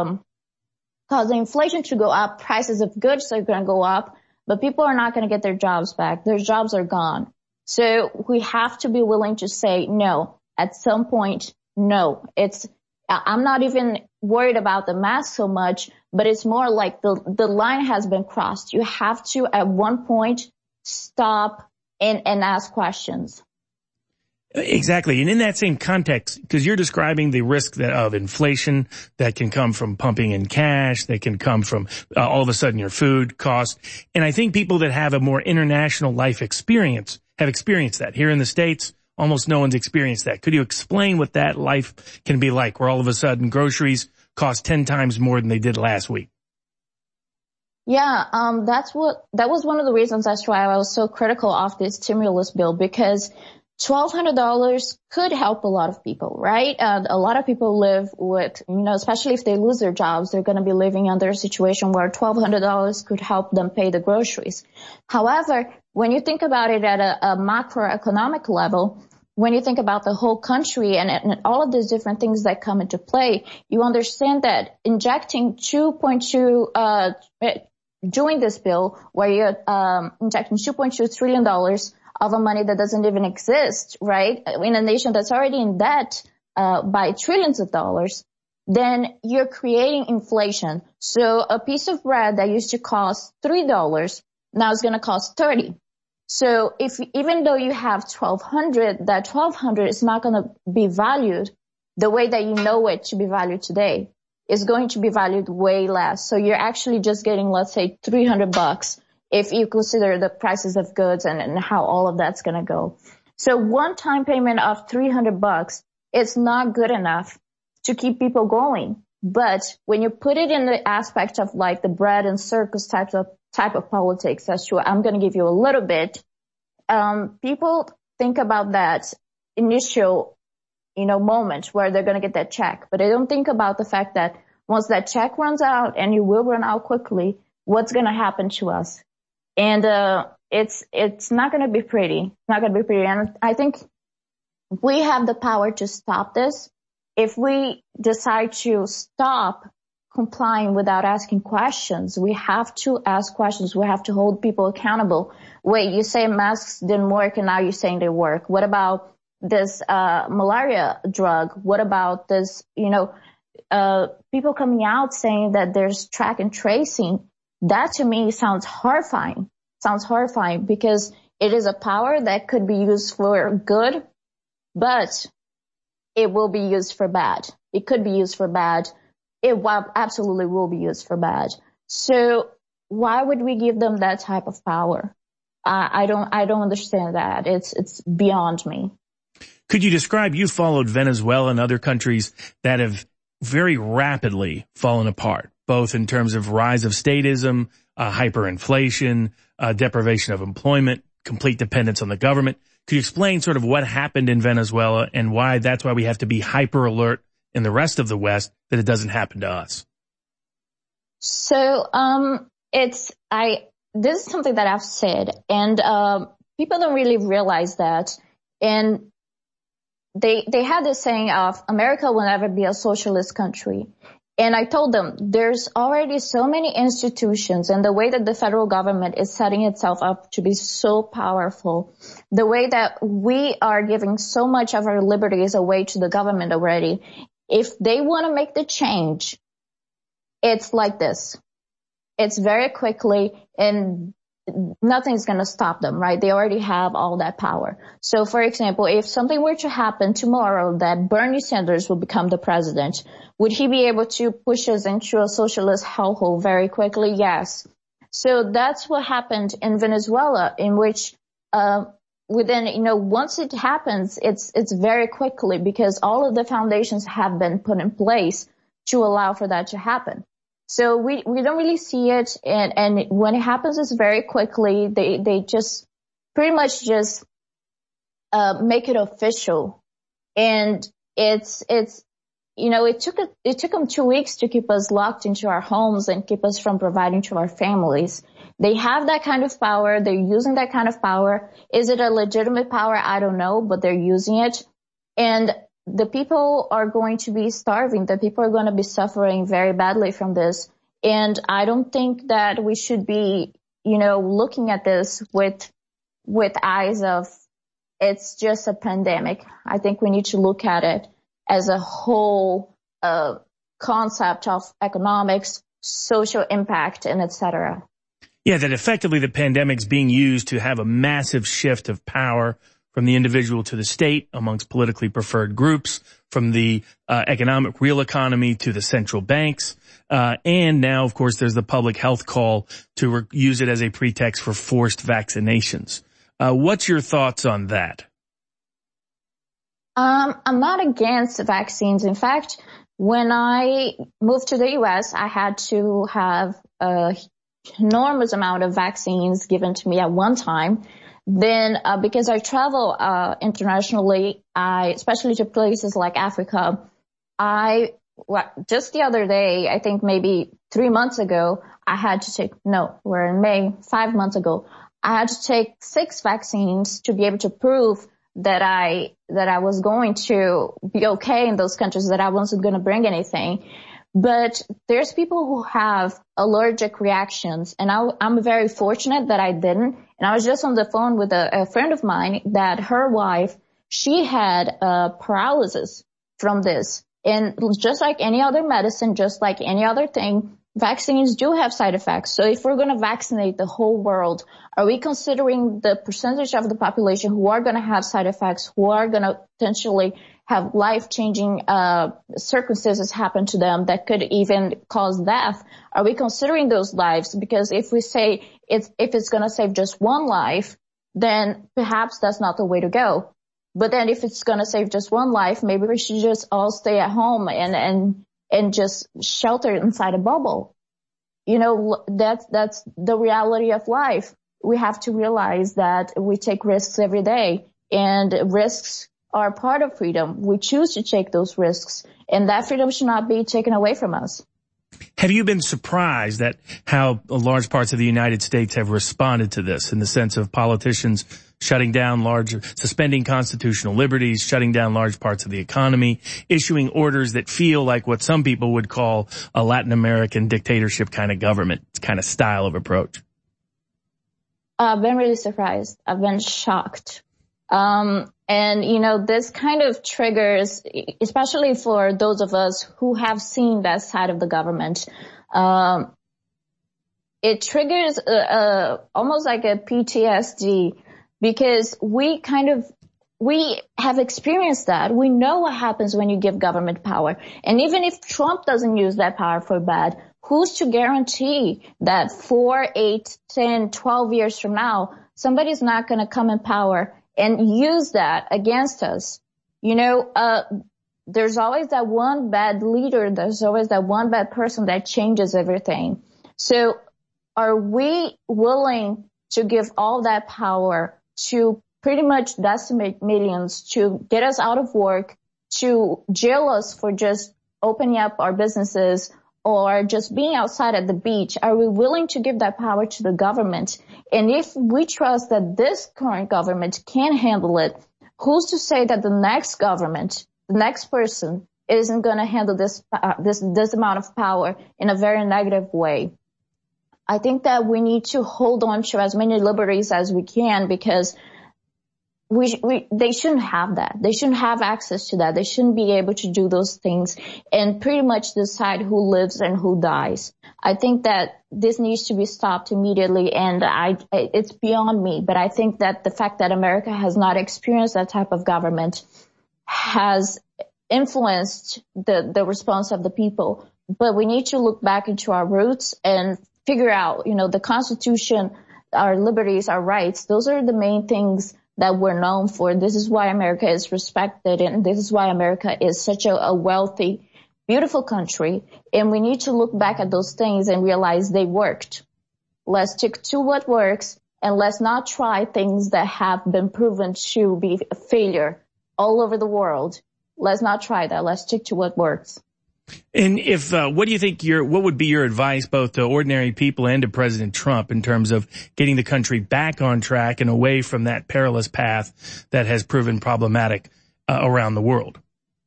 cause the inflation to go up. Prices of goods are gonna go up, but people are not gonna get their jobs back. Their jobs are gone. So we have to be willing to say no. At some point, no. I'm not even worried about the mask so much, but it's more like the line has been crossed. You have to, at one point, stop and ask questions. Exactly. And in that same context, because you're describing the risk of inflation that can come from pumping in cash, that can come from all of a sudden your food cost. And I think people that have a more international life experience have experienced that. Here in the States, almost no one's experienced that. Could you explain what that life can be like, where all of a sudden groceries cost 10 times more than they did last week? Yeah, that was one of the reasons that's why I was so critical of this stimulus bill, because $1,200 could help a lot of people, right? A lot of people live with, especially if they lose their jobs, they're going to be living under a situation where $1,200 could help them pay the groceries. However, when you think about it at a macroeconomic level, when you think about the whole country and all of these different things that come into play, you understand that injecting doing this bill where you're injecting $2.2 trillion of a money that doesn't even exist, right? In a nation that's already in debt by trillions of dollars, then you're creating inflation. So a piece of bread that used to cost $3 now is going to cost $30. So even though you have $1,200, that $1,200 is not going to be valued the way that you know it to be valued today. It's going to be valued way less. So you're actually just getting, let's say, $300 if you consider the prices of goods and how all of that's going to go. So one-time payment of $300, it's not good enough to keep people going. But when you put it in the aspect of like the bread and circus type of politics, that's true. I'm going to give you a little bit. People think about that initial, moment where they're going to get that check, but they don't think about the fact that once that check runs out, and you will run out quickly, what's going to happen to us? And, it's not going to be pretty. It's not going to be pretty. And I think we have the power to stop this. If we decide to stop complying without asking questions, we have to ask questions. We have to hold people accountable. Wait, you say masks didn't work and now you're saying they work. What about this, malaria drug? What about this, people coming out saying that there's track and tracing? That to me sounds horrifying. Because it is a power that could be used for good, but it will be used for bad. It could be used for bad. It absolutely will be used for bad. So why would we give them that type of power? I don't understand that. It's beyond me. Could you describe, you followed Venezuela and other countries that have very rapidly fallen apart, both in terms of rise of statism, hyperinflation, deprivation of employment, complete dependence on the government. Could you explain sort of what happened in Venezuela and why that's why we have to be hyper alert in the rest of the West that it doesn't happen to us? So, this is something that I've said, and people don't really realize that. And they had this saying of America will never be a socialist country. And I told them there's already so many institutions, and the way that the federal government is setting itself up to be so powerful, the way that we are giving so much of our liberties away to the government already. If they want to make the change, it's like this. It's very quickly, and nothing's going to stop them, right? They already have all that power. So, for example, if something were to happen tomorrow that Bernie Sanders will become the president, would he be able to push us into a socialist hellhole very quickly? Yes. So that's what happened in Venezuela, in which within, once it happens, it's very quickly, because all of the foundations have been put in place to allow for that to happen. So we don't really see it, and when it happens, it's very quickly. They just pretty much just make it official, and it took them 2 weeks to keep us locked into our homes and keep us from providing to our families. They have that kind of power. They're using that kind of power. Is it a legitimate power? I don't know, but they're using it, and the people are going to be starving. The people are going to be suffering very badly from this. And I don't think that we should be, looking at this with eyes of it's just a pandemic. I think we need to look at it as a whole concept of economics, social impact, and et cetera. Yeah, that effectively the pandemic's being used to have a massive shift of power from the individual to the state amongst politically preferred groups, from the economic real economy to the central banks. And now, of course, there's the public health call to use it as a pretext for forced vaccinations. What's your thoughts on that? I'm not against vaccines. In fact, when I moved to the U.S., I had to have an enormous amount of vaccines given to me at one time. Then, because I travel internationally, especially to places like Africa, just the other day, I think maybe 3 months ago, we're in May, 5 months ago, I had to take 6 vaccines to be able to prove that I was going to be okay in those countries, that I wasn't going to bring anything. But there's people who have allergic reactions, and I'm very fortunate that I didn't. And I was just on the phone with a friend of mine that her wife, she had paralysis from this. And just like any other medicine, just like any other thing, vaccines do have side effects. So if we're going to vaccinate the whole world, are we considering the percentage of the population who are going to have side effects, who are going to potentially have life-changing circumstances happen to them that could even cause death? Are we considering those lives? Because if we say if it's going to save just one life, then perhaps that's not the way to go. But then if it's going to save just one life, maybe we should just all stay at home and just shelter inside a bubble. That's the reality of life. We have to realize that we take risks every day, and risks are part of freedom. We choose to take those risks, and that freedom should not be taken away from us. Have you been surprised at how large parts of the United States have responded to this, in the sense of politicians shutting down suspending constitutional liberties, shutting down large parts of the economy, issuing orders that feel like what some people would call a Latin American dictatorship kind of government, kind of style of approach? I've been really surprised. I've been shocked. And, this kind of triggers, especially for those of us who have seen that side of the government, it triggers almost like a PTSD, because we have experienced that. We know what happens when you give government power. And even if Trump doesn't use that power for bad, who's to guarantee that 4, 8, 10, 12 years from now, somebody's not going to come in power and use that against us? There's always that one bad leader. There's always that one bad person that changes everything. So are we willing to give all that power to pretty much decimate millions, to get us out of work, to jail us for just opening up our businesses or just being outside at the beach? Are we willing to give that power to the government? And if we trust that this current government can handle it, who's to say that the next government, the next person, isn't going to handle this amount of power in a very negative way? I think that we need to hold on to as many liberties as we can, because they shouldn't have that. They shouldn't have access to that. They shouldn't be able to do those things and pretty much decide who lives and who dies. I think that this needs to be stopped immediately, and it's beyond me, but I think that the fact that America has not experienced that type of government has influenced the response of the people. But we need to look back into our roots and figure out, the Constitution, our liberties, our rights. Those are the main things that we're known for. This is why America is respected, and this is why America is such a wealthy, beautiful country. And we need to look back at those things and realize they worked. Let's stick to what works, and let's not try things that have been proven to be a failure all over the world. Let's not try that. Let's stick to what works. And what do you think what would be your advice both to ordinary people and to President Trump in terms of getting the country back on track and away from that perilous path that has proven problematic around the world?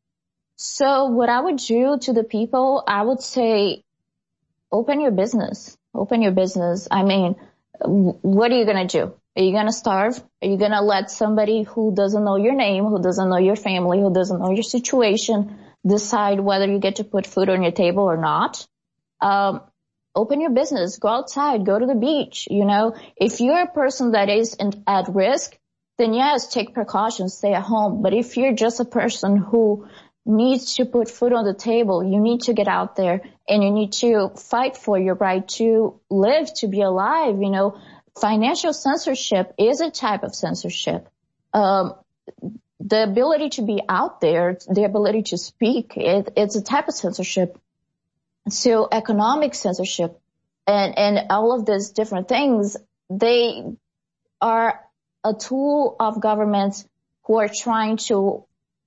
So what I would do to the people, I would say, open your business. Open your business. I mean, what are you going to do? Are you going to starve? Are you going to let somebody who doesn't know your name, who doesn't know your family, who doesn't know your situation, decide whether you get to put food on your table or not? Open your business. Go outside. Go to the beach. If you're a person that is at risk, then yes, take precautions. Stay at home. But if you're just a person who needs to put food on the table, you need to get out there and you need to fight for your right to live, to be alive. Financial censorship is a type of censorship. The ability to be out there, the ability to speak, it's a type of censorship. So economic censorship and all of these different things, they are a tool of governments who are trying to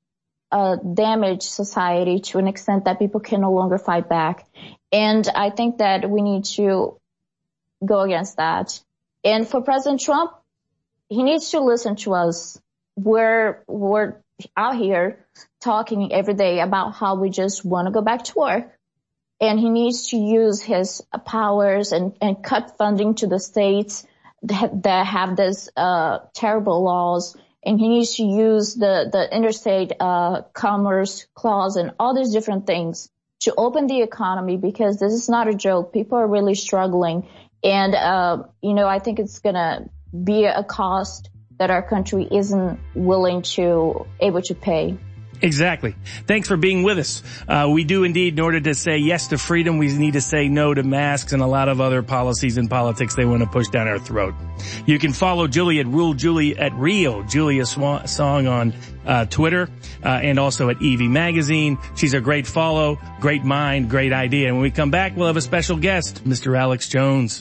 damage society to an extent that people can no longer fight back. And I think that we need to go against that. And for President Trump, he needs to listen to us. We're out here talking every day about how we just want to go back to work. And he needs to use his powers and cut funding to the states that have these terrible laws. And he needs to use the interstate commerce clause and all these different things to open the economy, because this is not a joke. People are really struggling. And, I think it's going to be a cost that our country isn't able to pay. Exactly. Thanks for being with us. We do indeed, in order to say yes to freedom, we need to say no to masks and a lot of other policies and politics they want to push down our throat. You can follow Julie at Real Julia Song on Twitter, and also at Evie Magazine. She's a great follow, great mind, great idea. And when we come back, we'll have a special guest, Mr. Alex Jones.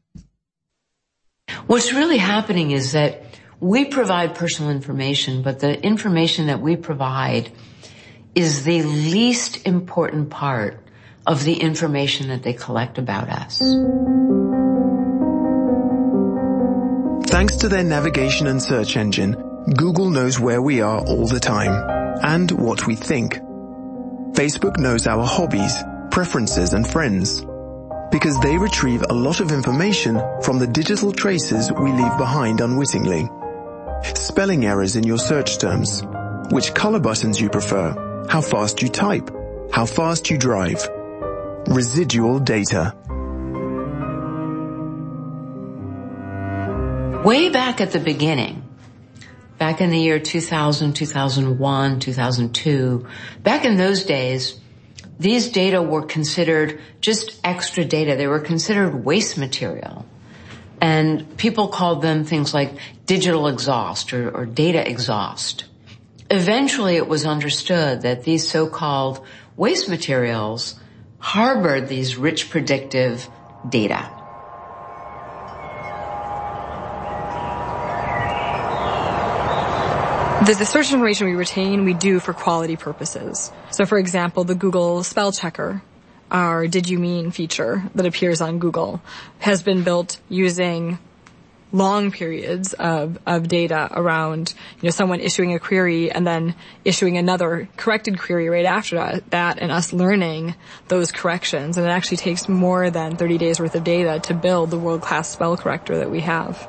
What's really happening is that we provide personal information, but the information that we provide is the least important part of the information that they collect about us. Thanks to their navigation and search engine, Google knows where we are all the time and what we think. Facebook knows our hobbies, preferences, and friends, because they retrieve a lot of information from the digital traces we leave behind unwittingly. Spelling errors in your search terms, which color buttons you prefer, how fast you type, how fast you drive. Residual data. Way back at the beginning, back in the year 2000, 2001, 2002, back in those days, these data were considered just extra data. They were considered waste material. And people called them things like digital exhaust or data exhaust. Eventually it was understood that these so-called waste materials harbored these rich predictive data. The search information we retain, we do for quality purposes. So for example, the Google spell checker, our Did You Mean feature that appears on Google, has been built using long periods of data around, someone issuing a query and then issuing another corrected query right after that, and us learning those corrections. And it actually takes more than 30 days worth of data to build the world-class spell corrector that we have.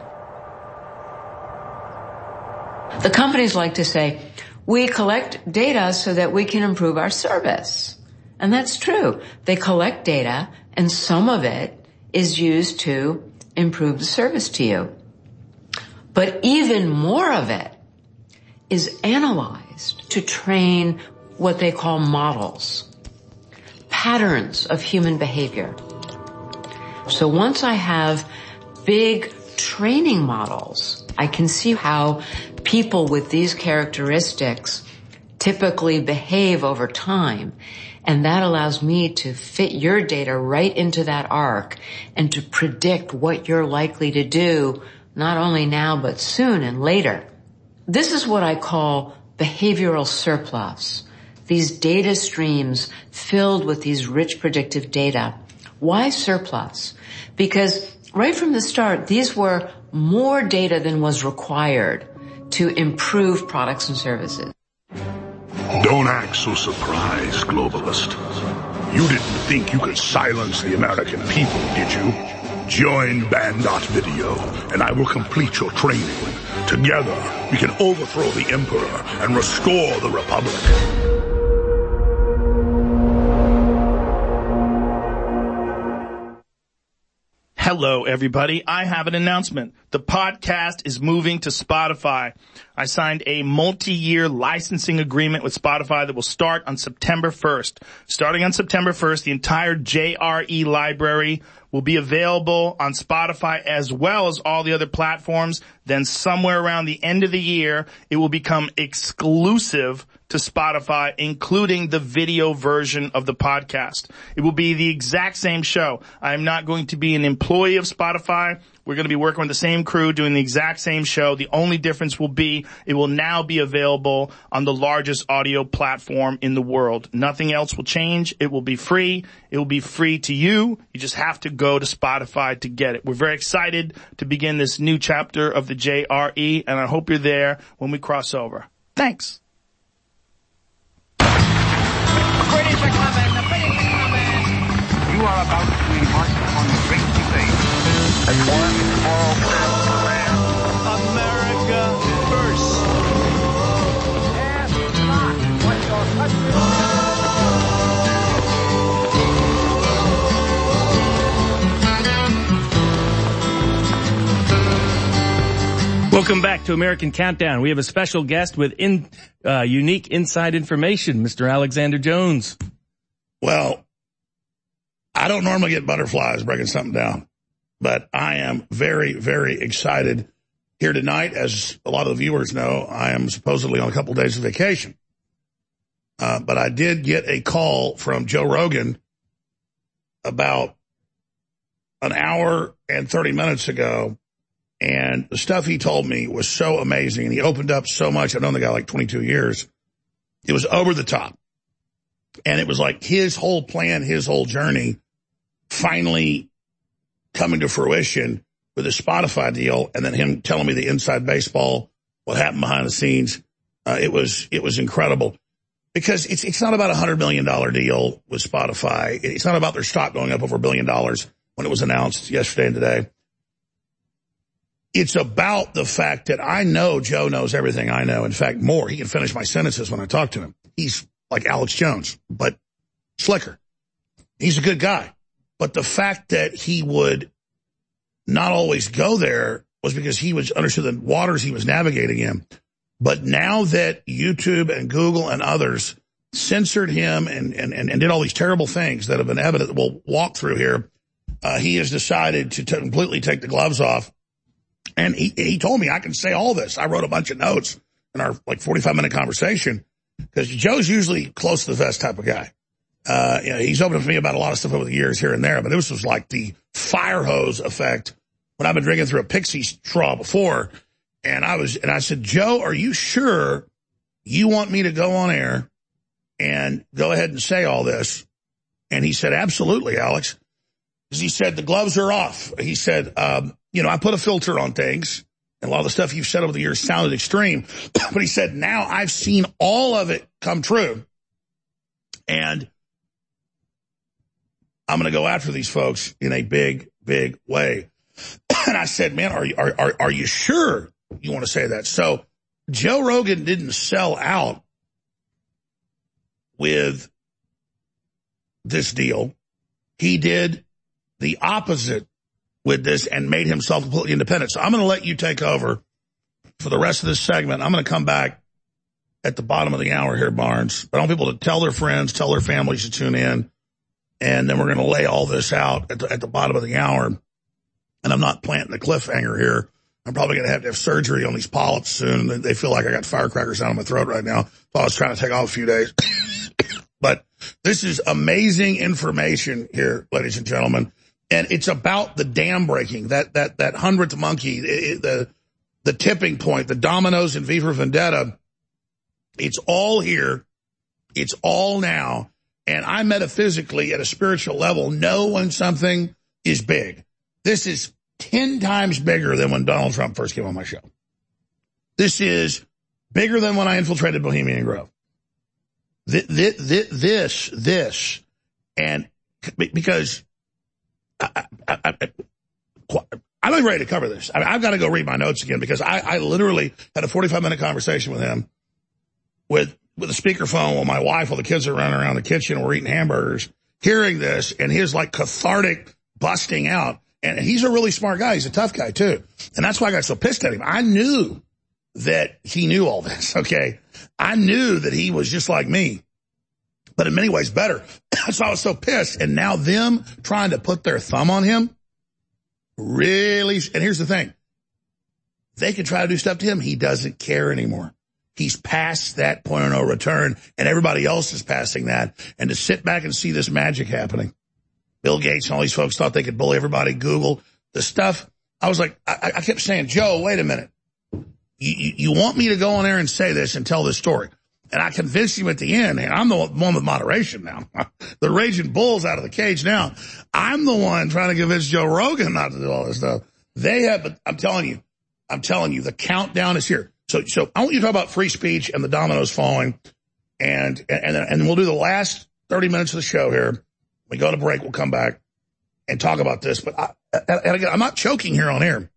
The companies like to say, we collect data so that we can improve our service. And that's true. They collect data, and some of it is used to improve the service to you. But even more of it is analyzed to train what they call models, patterns of human behavior. So once I have big training models, I can see how people with these characteristics typically behave over time. And that allows me to fit your data right into that arc and to predict what you're likely to do, not only now, but soon and later. This is what I call behavioral surplus. These data streams filled with these rich predictive data. Why surplus? Because right from the start, these were more data than was required to improve products and services. Don't act so surprised, globalist. You didn't think you could silence the American people, did you? Join Band.video, and I will complete your training. Together, we can overthrow the Emperor and restore the Republic. Hello, everybody. I have an announcement. The podcast is moving to Spotify. I signed a multi-year licensing agreement with Spotify that will start on September 1st. Starting on September 1st, the entire JRE library will be available on Spotify as well as all the other platforms. Then somewhere around the end of the year, it will become exclusive to Spotify, including the video version of the podcast. It will be the exact same show. I am not going to be an employee of Spotify. We're going to be working with the same crew doing the exact same show. The only difference will be it will now be available on the largest audio platform in the world. Nothing else will change. It will be free. It will be free to you. You just have to go to Spotify to get it. We're very excited to begin this new chapter of the JRE, and I hope you're there when we cross over. Thanks. British are coming, the British are coming. You are about to embark on the great debate. And one small step for man. America first. Ask not what your country Welcome back to American Countdown. We have a special guest with unique inside information, Mr. Alexander Jones. Well, I don't normally get butterflies breaking something down, but I am very, very excited here tonight. As a lot of the viewers know, I am supposedly on a couple of days of vacation. But I did get a call from Joe Rogan about an hour and 30 minutes ago. And the stuff he told me was so amazing. And he opened up so much. I've known the guy like 22 years. It was over the top. And it was like his whole plan, his whole journey finally coming to fruition with the Spotify deal. And then him telling me the inside baseball, what happened behind the scenes. It was incredible because it's not about $100 million deal with Spotify. It's not about their stock going up over $1 billion when it was announced yesterday and today. It's about the fact that I know Joe knows everything I know. In fact, more. He can finish my sentences when I talk to him. He's like Alex Jones, but slicker. He's a good guy. But the fact that he would not always go there was because he was understood the waters he was navigating in. But now that YouTube and Google and others censored him and did all these terrible things that have been evident that we'll walk through here, he has decided to completely take the gloves off. And he told me I can say all this. I wrote a bunch of notes in our like 45-minute conversation, because Joe's usually close to the vest type of guy. He's opened up to me about a lot of stuff over the years here and there, but this was like the fire hose effect when I've been drinking through a Pixie straw before. And I said, Joe, are you sure you want me to go on air and go ahead and say all this? And he said, absolutely, Alex. Because he said, the gloves are off. He said, I put a filter on things, and a lot of the stuff you've said over the years sounded extreme. But he said, now I've seen all of it come true. And I'm going to go after these folks in a big, big way. And I said, man, are you sure you want to say that? So Joe Rogan didn't sell out with this deal. He did the opposite with this and made himself completely independent. So I'm going to let you take over for the rest of this segment. I'm going to come back at the bottom of the hour here, Barnes. I want people to tell their friends, tell their families to tune in. And then we're going to lay all this out at the bottom of the hour. And I'm not planting a cliffhanger here. I'm probably going to have surgery on these polyps soon. They feel like I got firecrackers down my throat right now. So I was trying to take off a few days. But this is amazing information here, ladies and gentlemen. And it's about the dam breaking, that 100th monkey, the tipping point, the dominoes in V for Vendetta. It's all here. It's all now. And I metaphysically, at a spiritual level, know when something is big. This is 10 times bigger than when Donald Trump first came on my show. This is bigger than when I infiltrated Bohemian Grove. This, and because I'm not ready to cover this. I've got to go read my notes again, because I literally had a 45-minute conversation with him with a speakerphone while my wife, while the kids are running around the kitchen and we're eating hamburgers, hearing this and his like cathartic busting out. And he's a really smart guy. He's a tough guy too. And that's why I got so pissed at him. I knew that he knew all this. Okay. I knew that he was just like me, but in many ways better. So I was so pissed. And now them trying to put their thumb on him really. And here's the thing. They can try to do stuff to him. He doesn't care anymore. He's past that point of no return, and everybody else is passing that. And to sit back and see this magic happening. Bill Gates and all these folks thought they could bully everybody. Google the stuff. I was like, I kept saying, Joe, wait a minute. You want me to go on there and say this and tell this story? And I convinced him at the end, and I'm the one with moderation now. The raging bull's out of the cage now. I'm the one trying to convince Joe Rogan not to do all this stuff. They have, but I'm telling you, the countdown is here. So I want you to talk about free speech and the dominoes falling, and we'll do the last 30 minutes of the show here. We go to break. We'll come back and talk about this. But again, I'm not choking here on air.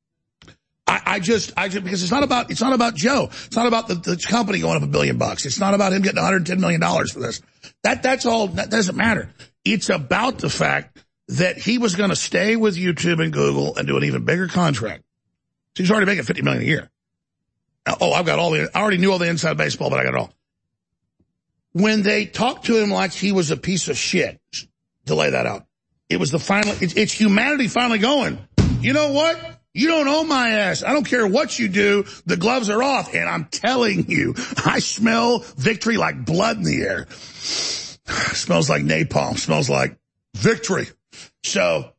I just because it's not about Joe. It's not about the company going up $1 billion. It's not about him getting $110 million for this. That's all. That doesn't matter. It's about the fact that he was going to stay with YouTube and Google and do an even bigger contract. So he's already making $50 million a year. Oh, I already knew all the inside baseball, but I got it all. When they talked to him like he was a piece of shit, to lay that out, it was it's humanity finally going, you know what? You don't own my ass. I don't care what you do. The gloves are off. And I'm telling you, I smell victory like blood in the air. Smells like napalm. Smells like victory. So,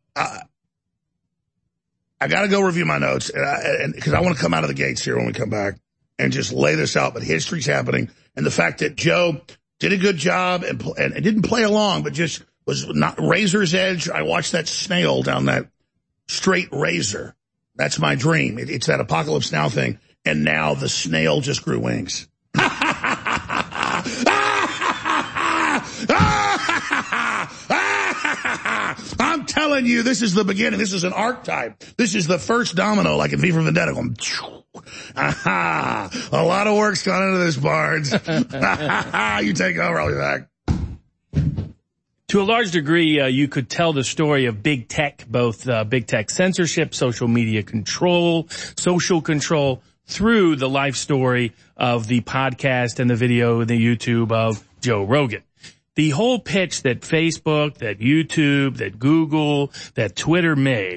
I got to go review my notes, and because I want to come out of the gates here when we come back and just lay this out. But history's happening, and the fact that Joe did a good job and didn't play along, but just was not razor's edge. I watched that snail down that straight razor. That's my dream. It's that Apocalypse Now thing, and now the snail just grew wings. I'm telling you, this is the beginning. This is an archetype. This is the first domino, like in V for Vendetta. Going, a lot of work's gone into this, Barnes. You take over. I'll be back. To a large degree, you could tell the story of big tech, both big tech censorship, social media control, social control, through the life story of the podcast and the video and the YouTube of Joe Rogan. The whole pitch that Facebook, that YouTube, that Google, that Twitter made,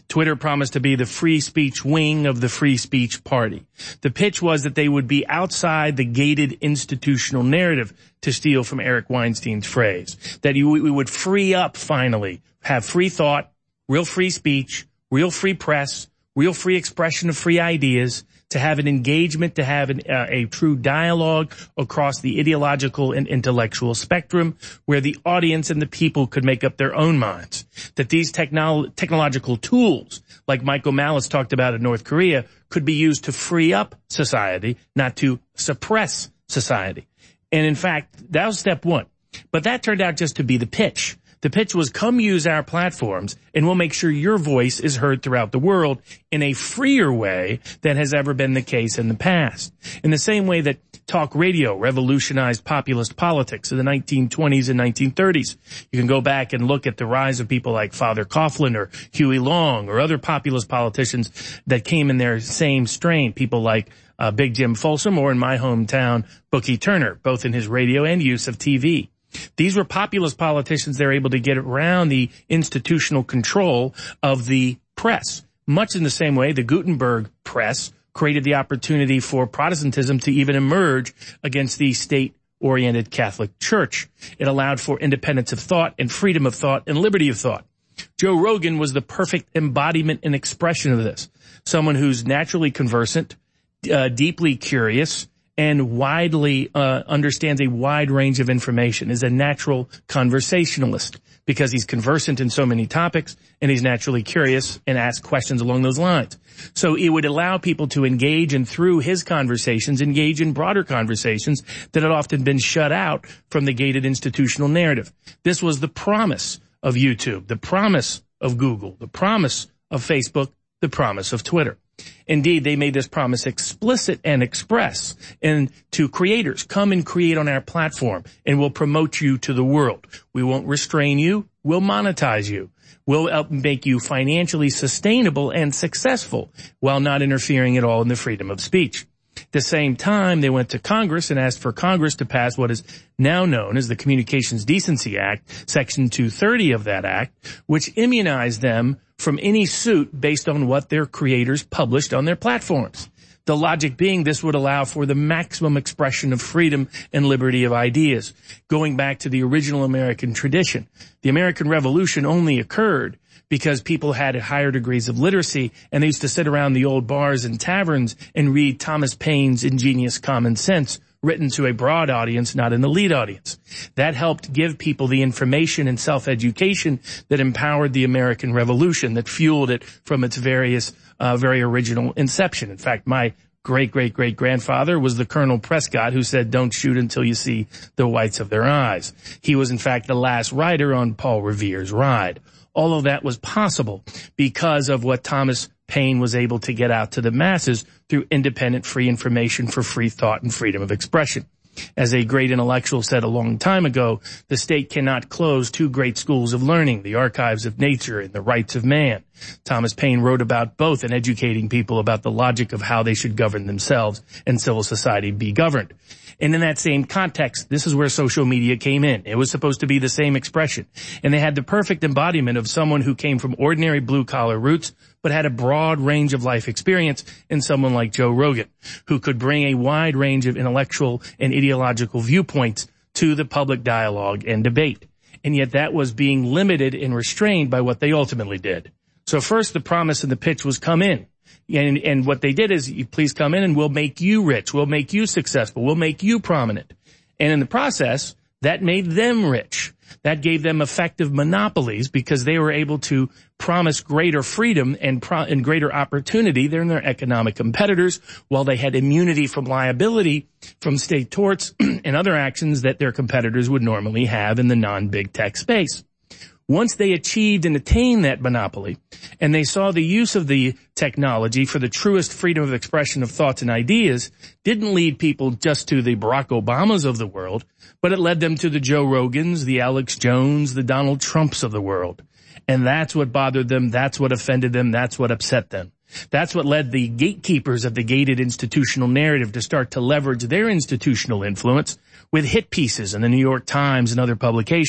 Twitter promised to be the free speech wing of the free speech party. The pitch was that they would be outside the gated institutional narrative, to steal from Eric Weinstein's phrase, that we would free up finally, have free thought, real free speech, real free press, real free expression of free ideas, to have an engagement, to have a true dialogue across the ideological and intellectual spectrum, where the audience and the people could make up their own minds. That these technological tools, like Michael Malice talked about in North Korea, could be used to free up society, not to suppress society. And in fact, that was step one. But that turned out just to be the pitch. The pitch was, come use our platforms and we'll make sure your voice is heard throughout the world in a freer way than has ever been the case in the past. In the same way that talk radio revolutionized populist politics in the 1920s and 1930s. You can go back and look at the rise of people like Father Coughlin or Huey Long or other populist politicians that came in their same strain. People like Big Jim Folsom, or in my hometown, Bookie Turner, both in his radio and use of TV. These were populist politicians. They're able to get around the institutional control of the press. Much in the same way, the Gutenberg press created the opportunity for Protestantism to even emerge against the state-oriented Catholic Church. It allowed for independence of thought and freedom of thought and liberty of thought. Joe Rogan was the perfect embodiment and expression of this. Someone who's naturally conversant, deeply curious, and widely understands a wide range of information, is a natural conversationalist because he's conversant in so many topics and he's naturally curious and asks questions along those lines. So it would allow people to engage, and through his conversations, engage in broader conversations that had often been shut out from the gated institutional narrative. This was the promise of YouTube, the promise of Google, the promise of Facebook, the promise of Twitter. Indeed, they made this promise explicit and express, and to creators, come and create on our platform and we'll promote you to the world. We won't restrain you. We'll monetize you. We'll help make you financially sustainable and successful while not interfering at all in the freedom of speech. At the same time, they went to Congress and asked for Congress to pass what is now known as the Communications Decency Act, Section 230 of that act, which immunized them from any suit based on what their creators published on their platforms. The logic being this would allow for the maximum expression of freedom and liberty of ideas. Going back to the original American tradition, the American Revolution only occurred because people had higher degrees of literacy, and they used to sit around the old bars and taverns and read Thomas Paine's ingenious common sense, written to a broad audience, not an elite audience. That helped give people the information and self-education that empowered the American Revolution, that fueled it from its very original inception. In fact, my great-great-great-grandfather was the Colonel Prescott who said, don't shoot until you see the whites of their eyes. He was, in fact, the last rider on Paul Revere's ride. All of that was possible because of what Thomas Paine was able to get out to the masses through independent, free information for free thought and freedom of expression. As a great intellectual said a long time ago, the state cannot close two great schools of learning, the archives of nature and the rights of man. Thomas Paine wrote about both and educating people about the logic of how they should govern themselves and civil society be governed. And in that same context, this is where social media came in. It was supposed to be the same expression. And they had the perfect embodiment of someone who came from ordinary blue-collar roots, but had a broad range of life experience in someone like Joe Rogan, who could bring a wide range of intellectual and ideological viewpoints to the public dialogue and debate. And yet that was being limited and restrained by what they ultimately did. So first, the promise and the pitch was come in. And what they did is, please come in and we'll make you rich. We'll make you successful. We'll make you prominent. And in the process, that made them rich. That gave them effective monopolies because they were able to promise greater freedom and greater opportunity than their economic competitors, while they had immunity from liability from state torts and other actions that their competitors would normally have in the non-big tech space. Once they achieved and attained that monopoly, and they saw the use of the technology for the truest freedom of expression of thoughts and ideas, didn't lead people just to the Barack Obamas of the world, but it led them to the Joe Rogans, the Alex Jones, the Donald Trumps of the world. And that's what bothered them, that's what offended them, that's what upset them. That's what led the gatekeepers of the gated institutional narrative to start to leverage their institutional influence with hit pieces in the New York Times and other publications.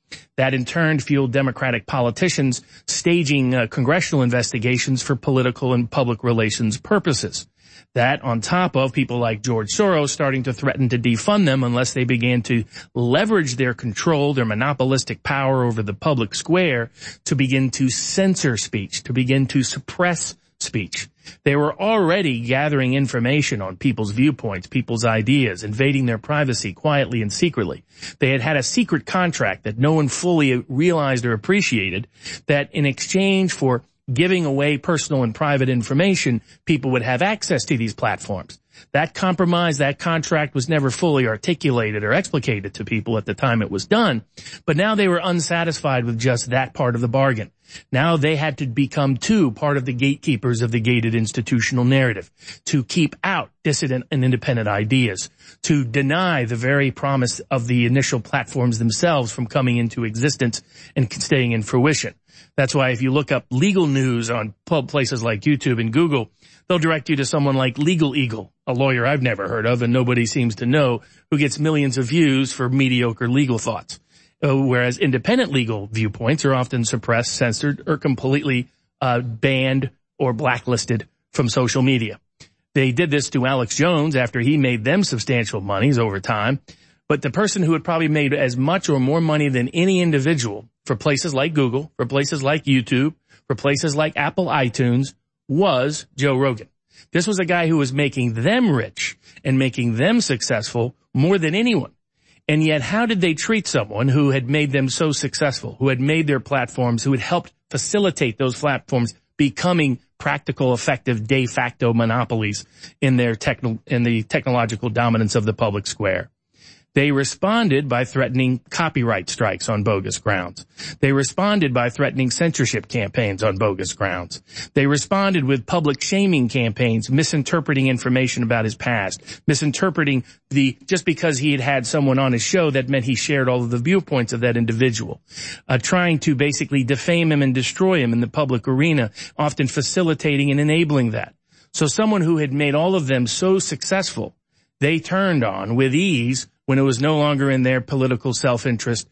That in turn fueled Democratic politicians staging congressional investigations for political and public relations purposes. That on top of people like George Soros starting to threaten to defund them unless they began to leverage their control, their monopolistic power over the public square to begin to censor speech, to begin to suppress speech. They were already gathering information on people's viewpoints, people's ideas, invading their privacy quietly and secretly. They had had a secret contract that no one fully realized or appreciated, that in exchange for giving away personal and private information, people would have access to these platforms. That compromise, that contract was never fully articulated or explicated to people at the time it was done, but now they were unsatisfied with just that part of the bargain. Now they had to become too part of the gatekeepers of the gated institutional narrative, to keep out dissident and independent ideas, to deny the very promise of the initial platforms themselves from coming into existence and staying in fruition. That's why if you look up legal news on places like YouTube and Google, they'll direct you to someone like Legal Eagle, a lawyer I've never heard of and nobody seems to know, who gets millions of views for mediocre legal thoughts. Whereas independent legal viewpoints are often suppressed, censored, or completely banned or blacklisted from social media. They did this to Alex Jones after he made them substantial monies over time. But the person who had probably made as much or more money than any individual for places like Google, for places like YouTube, for places like Apple iTunes was Joe Rogan. This was a guy who was making them rich and making them successful more than anyone. And yet, how did they treat someone who had made them so successful, who had made their platforms, who had helped facilitate those platforms becoming practical, effective, de facto monopolies in their in the technological dominance of the public square? They responded by threatening copyright strikes on bogus grounds. They responded by threatening censorship campaigns on bogus grounds. They responded with public shaming campaigns, misinterpreting information about his past, misinterpreting just because he had had someone on his show that meant he shared all of the viewpoints of that individual, trying to basically defame him and destroy him in the public arena, often facilitating and enabling that. So someone who had made all of them so successful, they turned on with ease when it was no longer in their political self-interest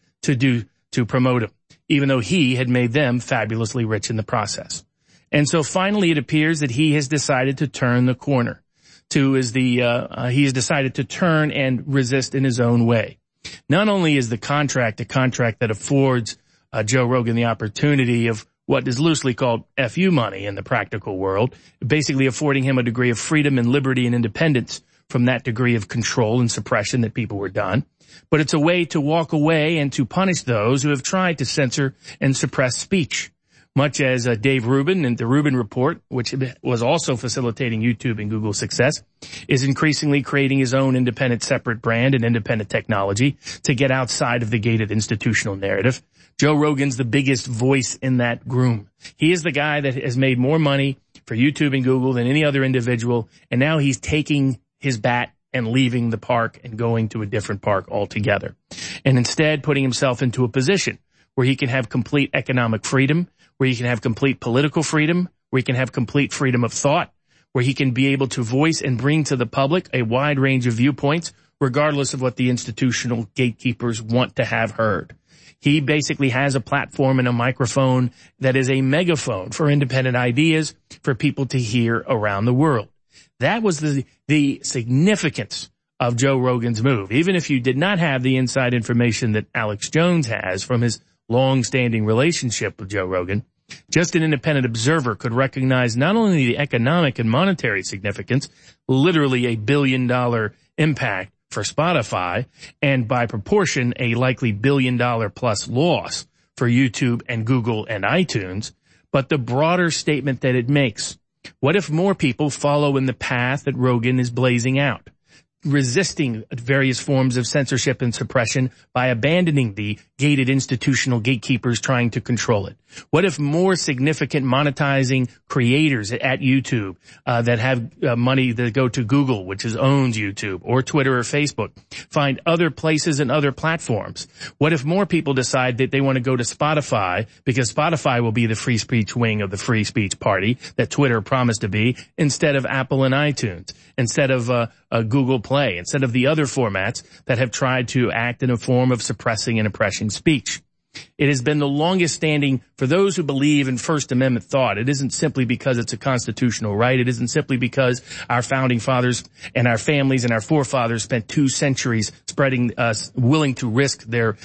to promote him, even though he had made them fabulously rich in the process. And so finally it appears that he has decided to turn the corner. He has decided to turn and resist in his own way. Not only is the contract a contract that affords Joe Rogan the opportunity of what is loosely called FU money in the practical world, basically affording him a degree of freedom and liberty and independence from that degree of control and suppression that people were done. But it's a way to walk away and to punish those who have tried to censor and suppress speech, much as Dave Rubin and the Rubin Report, which was also facilitating YouTube and Google's success, is increasingly creating his own independent separate brand and independent technology to get outside of the gated institutional narrative. Joe Rogan's the biggest voice in that groom. He is the guy that has made more money for YouTube and Google than any other individual, and now he's taking his bat and leaving the park and going to a different park altogether. And instead putting himself into a position where he can have complete economic freedom, where he can have complete political freedom, where he can have complete freedom of thought, where he can be able to voice and bring to the public a wide range of viewpoints, regardless of what the institutional gatekeepers want to have heard. He basically has a platform and a microphone that is a megaphone for independent ideas for people to hear around the world. That was the significance of Joe Rogan's move. Even if you did not have the inside information that Alex Jones has from his long-standing relationship with Joe Rogan, just an independent observer could recognize not only the economic and monetary significance, literally $1 billion impact for Spotify, and by proportion, a likely $1 billion plus loss for YouTube and Google and iTunes, but the broader statement that it makes. What if more people follow in the path that Rogan is blazing out, resisting various forms of censorship and suppression by abandoning the gated institutional gatekeepers trying to control it? What if more significant monetizing creators at YouTube that have money that go to Google, which owns YouTube, or Twitter or Facebook, find other places and other platforms? What if more people decide that they want to go to Spotify because Spotify will be the free speech wing of the free speech party that Twitter promised to be, instead of Apple and iTunes, instead of Google Play, instead of the other formats that have tried to act in a form of suppressing and oppressing speech? It has been the longest standing for those who believe in First Amendment thought. It isn't simply because it's a constitutional right. It isn't simply because our founding fathers and our families and our forefathers spent 2 centuries willing to risk their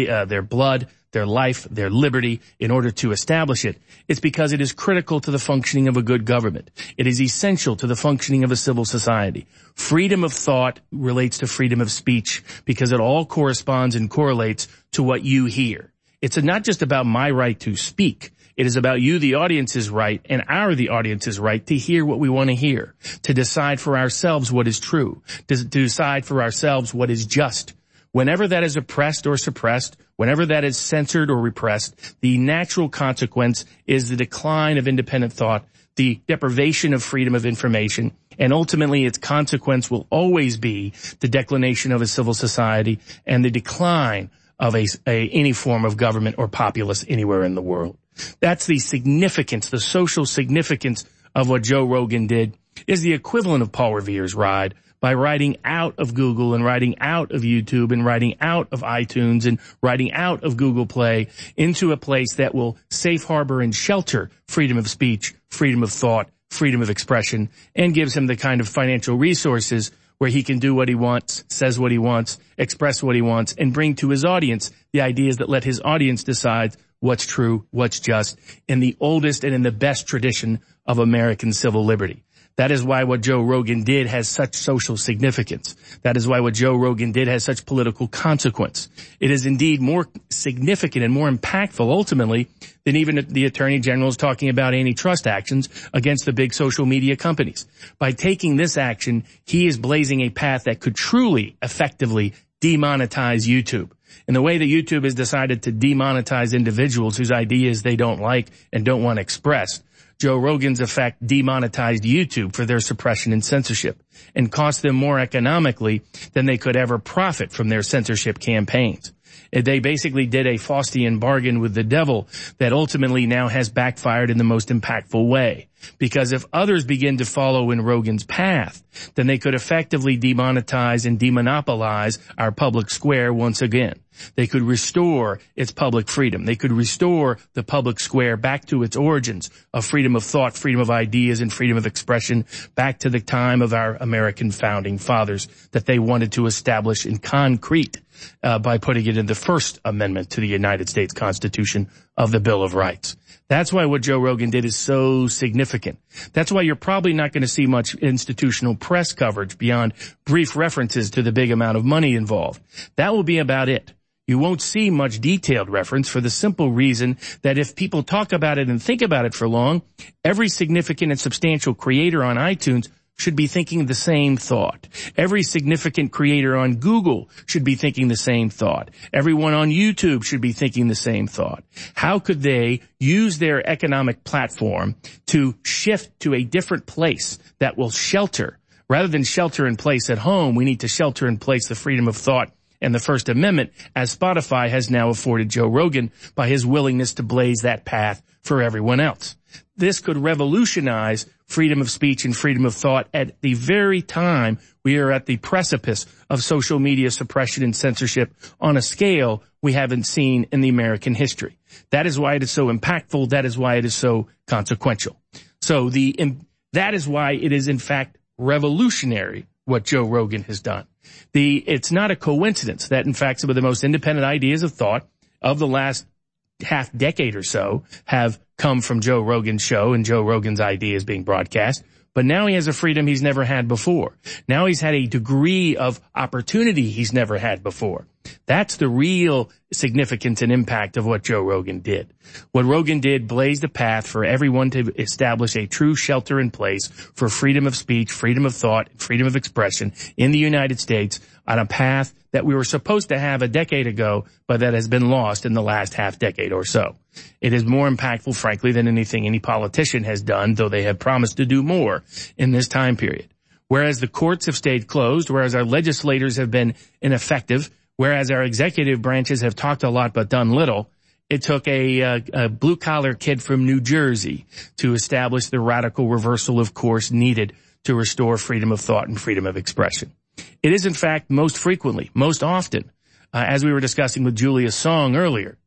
blood, their life, their liberty in order to establish it. It's because it is critical to the functioning of a good government. It is essential to the functioning of a civil society. Freedom of thought relates to freedom of speech because it all corresponds and correlates to what you hear. It's not just about my right to speak. It is about you, the audience's right, and the audience's right to hear what we want to hear, to decide for ourselves what is true, to decide for ourselves what is just. Whenever that is oppressed or suppressed, whenever that is censored or repressed, the natural consequence is the decline of independent thought, the deprivation of freedom of information, and ultimately its consequence will always be the declination of a civil society and the decline of any form of government or populace anywhere in the world. That's the significance, the social significance of what Joe Rogan did is the equivalent of Paul Revere's ride by riding out of Google and riding out of YouTube and riding out of iTunes and riding out of Google Play into a place that will safe harbor and shelter freedom of speech, freedom of thought, freedom of expression, and gives him the kind of financial resources where he can do what he wants, says what he wants, express what he wants, and bring to his audience the ideas that let his audience decide what's true, what's just, in the oldest and in the best tradition of American civil liberty. That is why what Joe Rogan did has such social significance. That is why what Joe Rogan did has such political consequence. It is indeed more significant and more impactful ultimately than even the Attorney General is talking about antitrust actions against the big social media companies. By taking this action, he is blazing a path that could truly, effectively demonetize YouTube. In the way that YouTube has decided to demonetize individuals whose ideas they don't like and don't want expressed, Joe Rogan's effect demonetized YouTube for their suppression and censorship and cost them more economically than they could ever profit from their censorship campaigns. They basically did a Faustian bargain with the devil that ultimately now has backfired in the most impactful way. Because if others begin to follow in Rogan's path, then they could effectively demonetize and demonopolize our public square once again. They could restore its public freedom. They could restore the public square back to its origins of freedom of thought, freedom of ideas, and freedom of expression, back to the time of our American founding fathers that they wanted to establish in concrete by putting it in the First Amendment to the United States Constitution of the Bill of Rights. That's why what Joe Rogan did is so significant. That's why you're probably not going to see much institutional press coverage beyond brief references to the big amount of money involved. That will be about it. You won't see much detailed reference for the simple reason that if people talk about it and think about it for long, every significant and substantial creator on iTunes should be thinking the same thought. Every significant creator on Google should be thinking the same thought. Everyone on YouTube should be thinking the same thought. How could they use their economic platform to shift to a different place that will shelter? Rather than shelter in place at home, we need to shelter in place the freedom of thought and the First Amendment, as Spotify has now afforded Joe Rogan by his willingness to blaze that path for everyone else. This could revolutionize freedom of speech and freedom of thought at the very time we are at the precipice of social media suppression and censorship on a scale we haven't seen in the American history. That is why it is so impactful. That is why it is so consequential. So that is why it is in fact revolutionary what Joe Rogan has done. It's not a coincidence that in fact some of the most independent ideas of thought of the last half decade or so have come from Joe Rogan's show and Joe Rogan's ideas being broadcast. But now he has a freedom he's never had before. Now he's had a degree of opportunity he's never had before. That's the real significance and impact of what Joe Rogan did. What Rogan did blazed a path for everyone to establish a true shelter in place for freedom of speech, freedom of thought, freedom of expression in the United States on a path that we were supposed to have a decade ago, but that has been lost in the last half decade or so. It is more impactful, frankly, than anything any politician has done, though they have promised to do more in this time period. Whereas the courts have stayed closed, whereas our legislators have been ineffective, whereas our executive branches have talked a lot but done little, it took a blue-collar kid from New Jersey to establish the radical reversal of course needed to restore freedom of thought and freedom of expression. It is, in fact, most frequently, most often, as we were discussing with Julia Song earlier,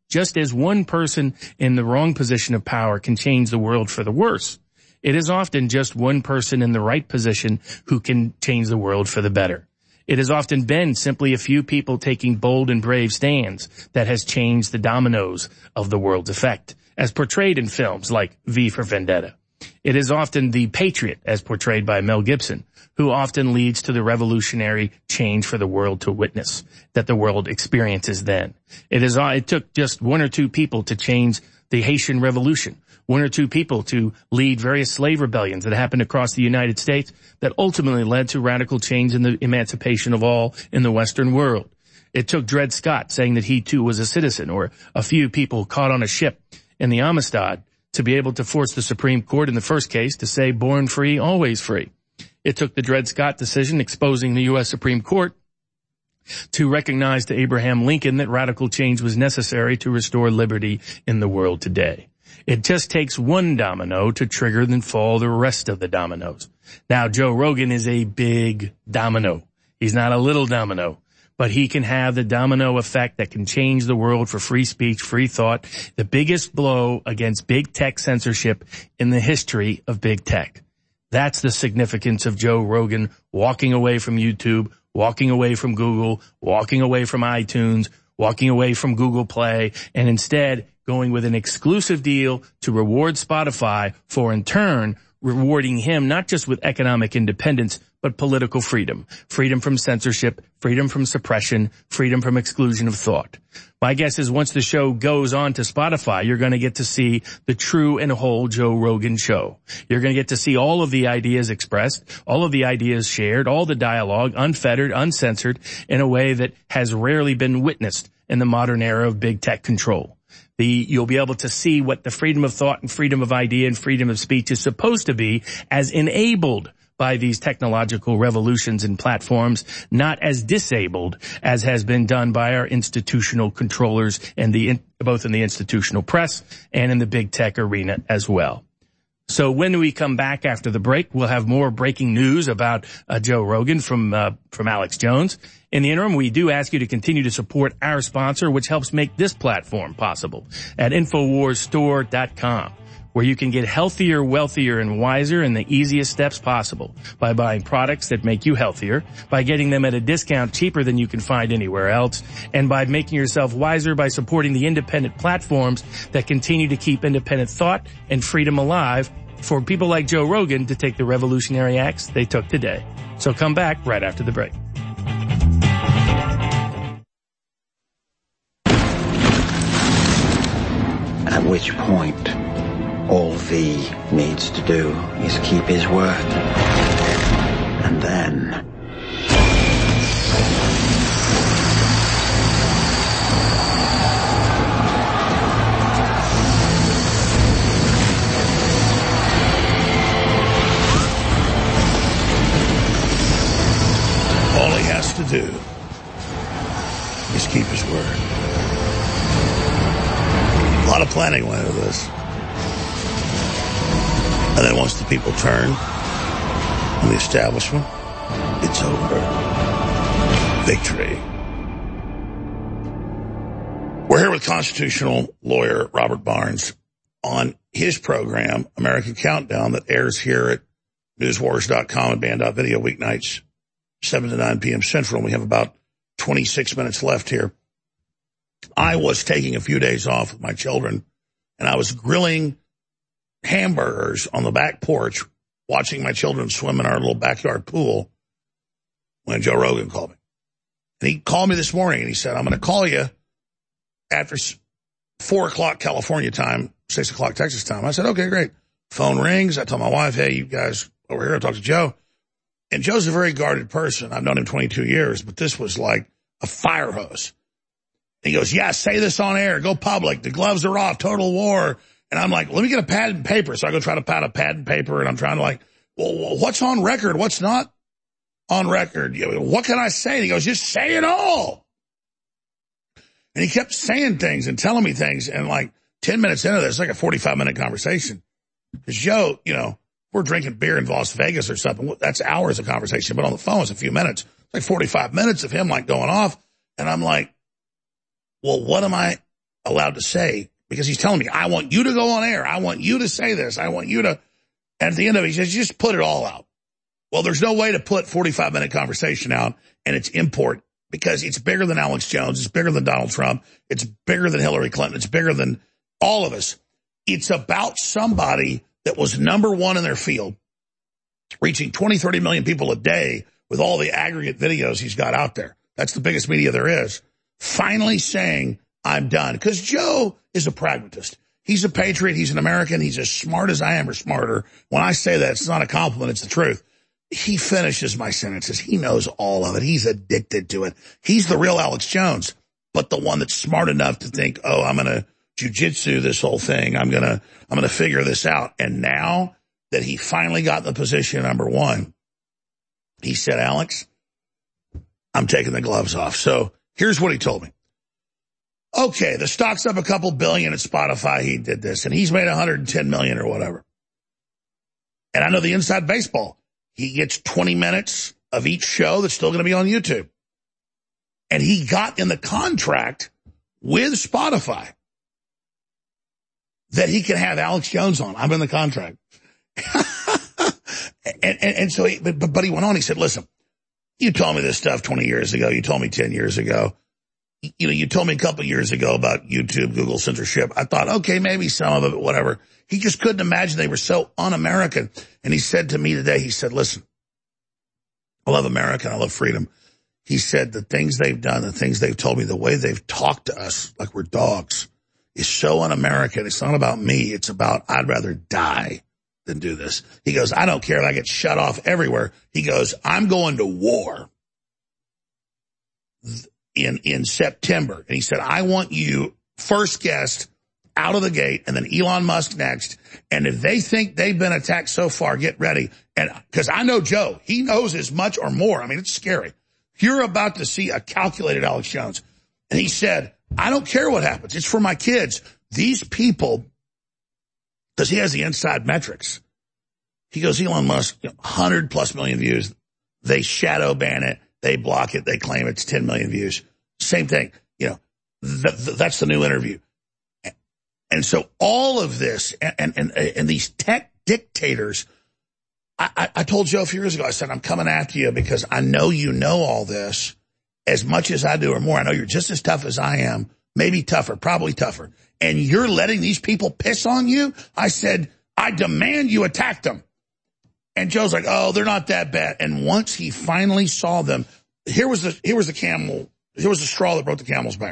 just as one person in the wrong position of power can change the world for the worse, it is often just one person in the right position who can change the world for the better. It has often been simply a few people taking bold and brave stands that has changed the dominoes of the world's effect, as portrayed in films like V for Vendetta. It is often the patriot, as portrayed by Mel Gibson, who often leads to the revolutionary change for the world to witness that the world experiences then. It took just one or two people to change the Haitian Revolution, one or two people to lead various slave rebellions that happened across the United States that ultimately led to radical change in the emancipation of all in the Western world. It took Dred Scott saying that he too was a citizen, or a few people caught on a ship in the Amistad, to be able to force the Supreme Court in the first case to say born free, always free. It took the Dred Scott decision exposing the U.S. Supreme Court to recognize to Abraham Lincoln that radical change was necessary to restore liberty in the world today. It just takes one domino to trigger and fall the rest of the dominoes. Now, Joe Rogan is a big domino. He's not a little domino, but he can have the domino effect that can change the world for free speech, free thought, the biggest blow against big tech censorship in the history of big tech. That's the significance of Joe Rogan walking away from YouTube, walking away from Google, walking away from iTunes, walking away from Google Play, and instead going with an exclusive deal to reward Spotify for, in turn, rewarding him not just with economic independence, but political freedom. Freedom from censorship, freedom from suppression, freedom from exclusion of thought. My guess is once the show goes on to Spotify, you're going to get to see the true and whole Joe Rogan show. You're going to get to see all of the ideas expressed, all of the ideas shared, all the dialogue, unfettered, uncensored, in a way that has rarely been witnessed in the modern era of big tech control. You'll be able to see what the freedom of thought and freedom of idea and freedom of speech is supposed to be as enabled by these technological revolutions and platforms, not as disabled as has been done by our institutional controllers and both in the institutional press and in the big tech arena as well. So when we come back after the break, we'll have more breaking news about Joe Rogan from Alex Jones. In the interim, we do ask you to continue to support our sponsor, which helps make this platform possible, at InfoWarsStore.com, where you can get healthier, wealthier, and wiser in the easiest steps possible by buying products that make you healthier, by getting them at a discount cheaper than you can find anywhere else, and by making yourself wiser by supporting the independent platforms that continue to keep independent thought and freedom alive for people like Joe Rogan to take the revolutionary acts they took today. So come back right after the break. At which point, all V needs to do is keep his word. And then... all he has to do is keep his word. A lot of planning went into this. And then once the people turn on the establishment, it's over. Victory. We're here with constitutional lawyer Robert Barnes on his program, American Countdown, that airs here at newswars.com and band.video weeknights, 7 to 9 p.m. Central. We have about 26 minutes left here. I was taking a few days off with my children, and I was grilling hamburgers on the back porch, watching my children swim in our little backyard pool when Joe Rogan called me. And he called me this morning, and he said, I'm going to call you after 4 o'clock California time, 6 o'clock Texas time. I said, okay, great. Phone rings. I told my wife, hey, you guys over here, I talked to Joe. And Joe's a very guarded person. I've known him 22 years, but this was like a fire hose. He goes, yeah, say this on air. Go public. The gloves are off. Total war. And I'm like, let me get a pad and paper. So I go try to pad a pad and paper, and I'm trying to like, well, what's on record? What's not on record? What can I say? And he goes, just say it all. And he kept saying things and telling me things. And like 10 minutes into this, like a 45-minute conversation. Because Joe, we're drinking beer in Las Vegas or something. That's hours of conversation. But on the phone, it's a few minutes. It's like 45 minutes of him like going off. And I'm like, well, what am I allowed to say, because he's telling me, I want you to go on air. I want you to say this. I want you to, and at the end of it, he says, just put it all out. Well, there's no way to put 45-minute conversation out and it's import because it's bigger than Alex Jones. It's bigger than Donald Trump. It's bigger than Hillary Clinton. It's bigger than all of us. It's about somebody that was number one in their field, reaching 20, 30 million people a day with all the aggregate videos he's got out there. That's the biggest media there is. Finally saying, I'm done. Because Joe is a pragmatist. He's a patriot. He's an American. He's as smart as I am or smarter. When I say that, it's not a compliment. It's the truth. He finishes my sentences. He knows all of it. He's addicted to it. He's the real Alex Jones, but the one that's smart enough to think, oh, I'm going to jujitsu this whole thing. I'm going to figure this out. And now that he finally got the position number one, he said, Alex, I'm taking the gloves off. So here's what he told me. Okay, the stock's up a couple billion at Spotify. He did this, and he's made 110 million or whatever. And I know the inside baseball. He gets 20 minutes of each show that's still going to be on YouTube. And he got in the contract with Spotify that he can have Alex Jones on. I'm in the contract. and so, but he went on. He said, listen, you told me this stuff 20 years ago. You told me 10 years ago. You know, you told me a couple years ago about YouTube, Google censorship. I thought, okay, maybe some of it, whatever. He just couldn't imagine they were so un-American. And he said to me today, he said, listen, I love America and I love freedom. He said the things they've done, the things they've told me, the way they've talked to us like we're dogs is so un-American. It's not about me. It's about I'd rather die than do this. He goes, I don't care if I get shut off everywhere. He goes, I'm going to war in September. And he said, I want you first guest out of the gate and then Elon Musk next. And if they think they've been attacked so far, get ready. And because I know Joe, he knows as much or more. I mean, it's scary. You're about to see a calculated Alex Jones. And he said, I don't care what happens. It's for my kids. These people, because he has the inside metrics. He goes, Elon Musk, 100+ million views. They shadow ban it. They block it. They claim it's 10 million views. Same thing. You know, that's the new interview. And so all of this and these tech dictators, I told Joe a few years ago, I said, I'm coming after you because I know you know all this as much as I do or more. I know you're just as tough as I am, maybe tougher, probably tougher. And you're letting these people piss on you? I said, I demand you attack them. And Joe's like, oh, they're not that bad. And once he finally saw them, here was the straw that broke the camel's back.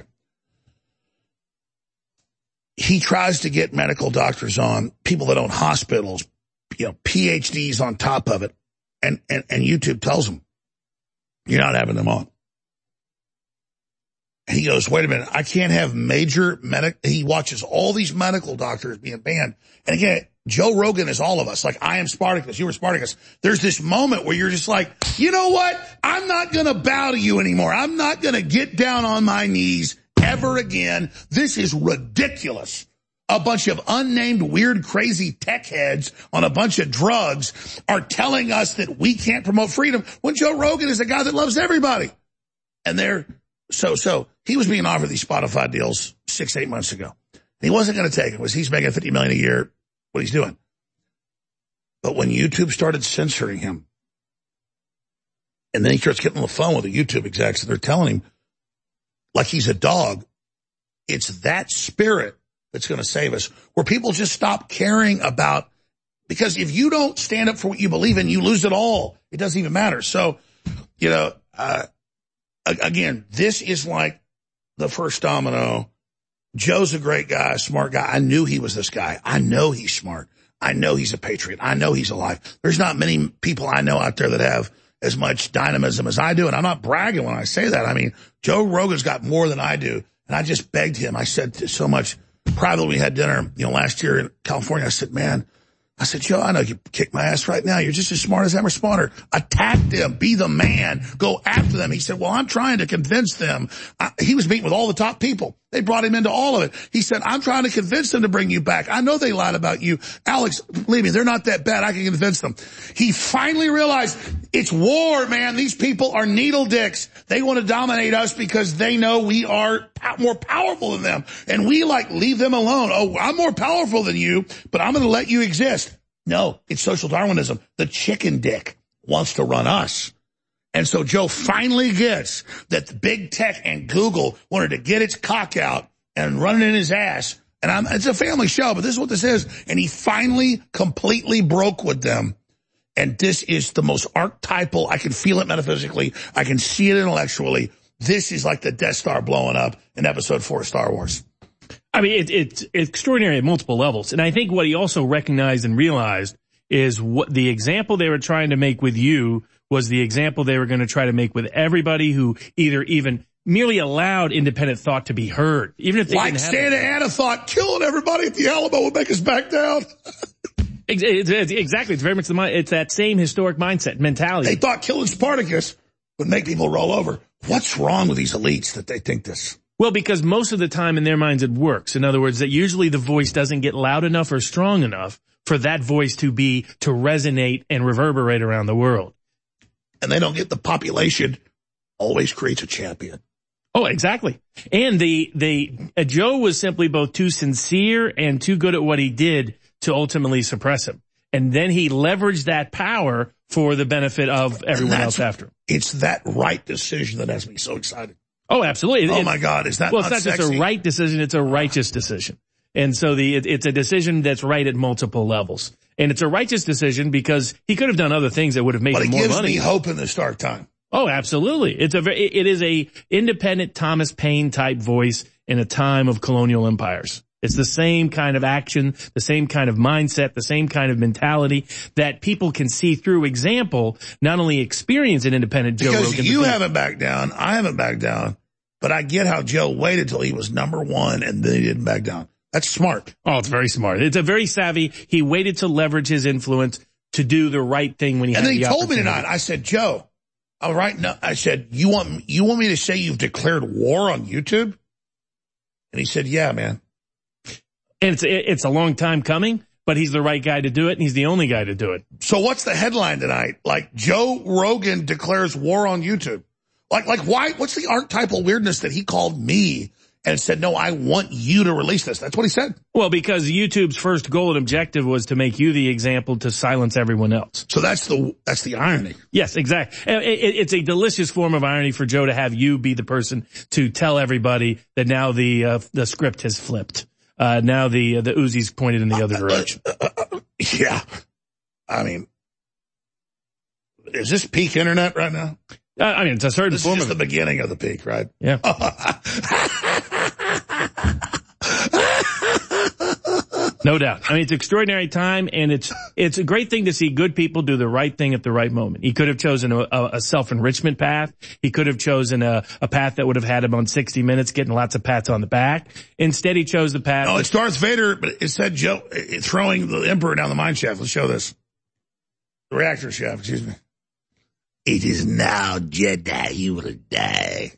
He tries to get medical doctors on, people that own hospitals, you know, PhDs on top of it. And YouTube tells him, you're not having them on. And he goes, wait a minute, I can't have major he watches all these medical doctors being banned. And again, Joe Rogan is all of us. Like, I am Spartacus. You were Spartacus. There's this moment where you're just like, you know what? I'm not going to bow to you anymore. I'm not going to get down on my knees ever again. This is ridiculous. A bunch of unnamed, weird, crazy tech heads on a bunch of drugs are telling us that we can't promote freedom when Joe Rogan is a guy that loves everybody. And so he was being offered these Spotify deals 6-8 months ago. He wasn't going to take it because he's making $50 million a year. What he's doing. But when YouTube started censoring him, and then he starts getting on the phone with the YouTube execs, and they're telling him, like he's a dog, it's that spirit that's going to save us, where people just stop caring about, because if you don't stand up for what you believe in, you lose it all. It doesn't even matter. So, you know, again, this is like the first domino. Joe's a great guy, smart guy. I knew he was this guy. I know he's smart. I know he's a patriot. I know he's alive. There's not many people I know out there that have as much dynamism as I do. And I'm not bragging when I say that. I mean, Joe Rogan's got more than I do. And I just begged him. I said so much privately. We had dinner, you know, last year in California. I said, man, Joe, I know you kick my ass right now. You're just as smart as them or smarter. Attack them. Be the man. Go after them. He said, well, I'm trying to convince them. He was meeting with all the top people. They brought him into all of it. He said, I'm trying to convince them to bring you back. I know they lied about you. Alex, believe me, they're not that bad. I can convince them. He finally realized it's war, man. These people are needle dicks. They want to dominate us because they know we are more powerful than them. And we leave them alone. Oh, I'm more powerful than you, but I'm going to let you exist. No, it's social Darwinism. The chicken dick wants to run us. And so Joe finally gets that the big tech and Google wanted to get its cock out and run it in his ass. And it's a family show, but this is what this is. And he finally completely broke with them. And this is the most archetypal. I can feel it metaphysically. I can see it intellectually. This is like the Death Star blowing up in episode 4 of Star Wars. I mean, it's extraordinary at multiple levels. And I think what he also recognized and realized is what the example they were trying to make with you was the example they were going to try to make with everybody who either even merely allowed independent thought to be heard. Even if they didn't have Santa Ana thought killing everybody at the Alamo would make us back down. Exactly. It's very much it's that same historic mindset, mentality. They thought killing Spartacus would make people roll over. What's wrong with these elites that they think this? Well, because most of the time in their minds it works. In other words, that usually the voice doesn't get loud enough or strong enough for that voice to resonate and reverberate around the world. And they don't get the population always creates a champion. Oh, exactly. And Joe was simply both too sincere and too good at what he did to ultimately suppress him. And then he leveraged that power for the benefit of everyone else after him. It's that right decision that has me so excited. Oh, absolutely. Oh my God. Is that well, it's not just a right decision. It's a righteous decision. And so it's a decision that's right at multiple levels. And it's a righteous decision because he could have done other things that would have made him more money. But it gives me hope in this dark time. Oh, absolutely. It is a independent Thomas Paine type voice in a time of colonial empires. It's the same kind of action, the same kind of mindset, the same kind of mentality that people can see through example, not only experience an independent Joe Rogan. Because you haven't backed down, I haven't backed down, but I get how Joe waited till he was number one and then he didn't back down. That's smart. Oh, it's very smart. It's a very savvy. He waited to leverage his influence to do the right thing when he had the opportunity. And then he told me tonight, I said, Joe, all right, no, I said, you want me to say you've declared war on YouTube? And he said, yeah, man. And it's a long time coming, but he's the right guy to do it, and he's the only guy to do it. So what's the headline tonight? Like, Joe Rogan declares war on YouTube. Like why? What's the archetypal weirdness that he called me and said, no, I want you to release this? That's what he said. Well, because YouTube's first goal and objective was to make you the example to silence everyone else. So that's the irony. Yes, exactly. It's a delicious form of irony for Joe to have you be the person to tell everybody that now the script has flipped. Now the Uzi's pointed in the other direction. Yeah. I mean, is this peak internet right now? I mean, it's a certain form of the beginning of the peak, right? Yeah. No doubt. I mean, it's an extraordinary time, and it's a great thing to see good people do the right thing at the right moment. He could have chosen a self-enrichment path. He could have chosen a path that would have had him on 60 Minutes getting lots of pats on the back. Instead, he chose the path. No, it's Darth Vader, but it said Joe throwing the Emperor down the mine shaft. Let's show this. The reactor shaft, excuse me. It is now Jedi, you will die.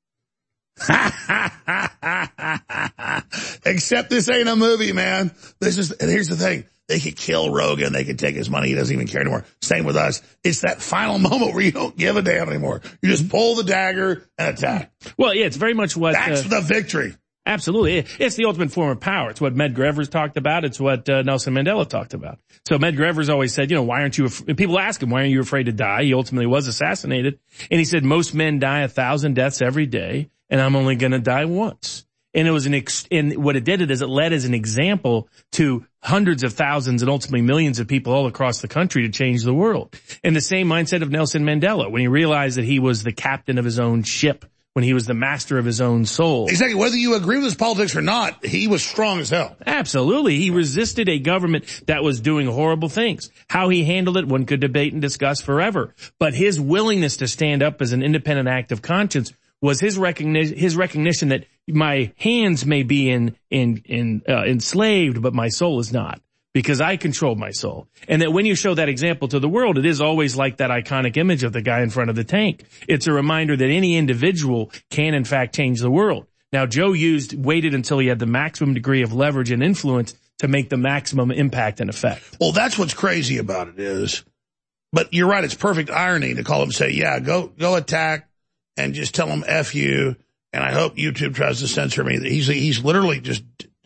Except this ain't a movie, man. And here's the thing. They could kill Rogan. They could take his money. He doesn't even care anymore. Same with us. It's that final moment where you don't give a damn anymore. You just pull the dagger and attack. Well, yeah, it's very much what... That's the victory. Absolutely. It's the ultimate form of power. It's what Medgar Evers talked about. It's what Nelson Mandela talked about. So Medgar Evers always said, why aren't you, people ask him, why aren't you afraid to die? He ultimately was assassinated. And he said, most men die 1,000 deaths every day, and I'm only going to die once. And it was and what it did is it led as an example to hundreds of thousands and ultimately millions of people all across the country to change the world. And the same mindset of Nelson Mandela when he realized that he was the captain of his own ship, when he was the master of his own soul. Exactly. Whether you agree with his politics or not, he was strong as hell. Absolutely. He resisted a government that was doing horrible things. How he handled it, one could debate and discuss forever. But his willingness to stand up as an independent act of conscience was his recognition that my hands may be enslaved, but my soul is not. Because I control my soul. And that when you show that example to the world, it is always like that iconic image of the guy in front of the tank. It's a reminder that any individual can in fact change the world. Now, Joe waited until he had the maximum degree of leverage and influence to make the maximum impact and effect. Well, that's what's crazy about it is, but you're right, it's perfect irony to call him and say, yeah, go attack and just tell him F you, and I hope YouTube tries to censor me. He's literally just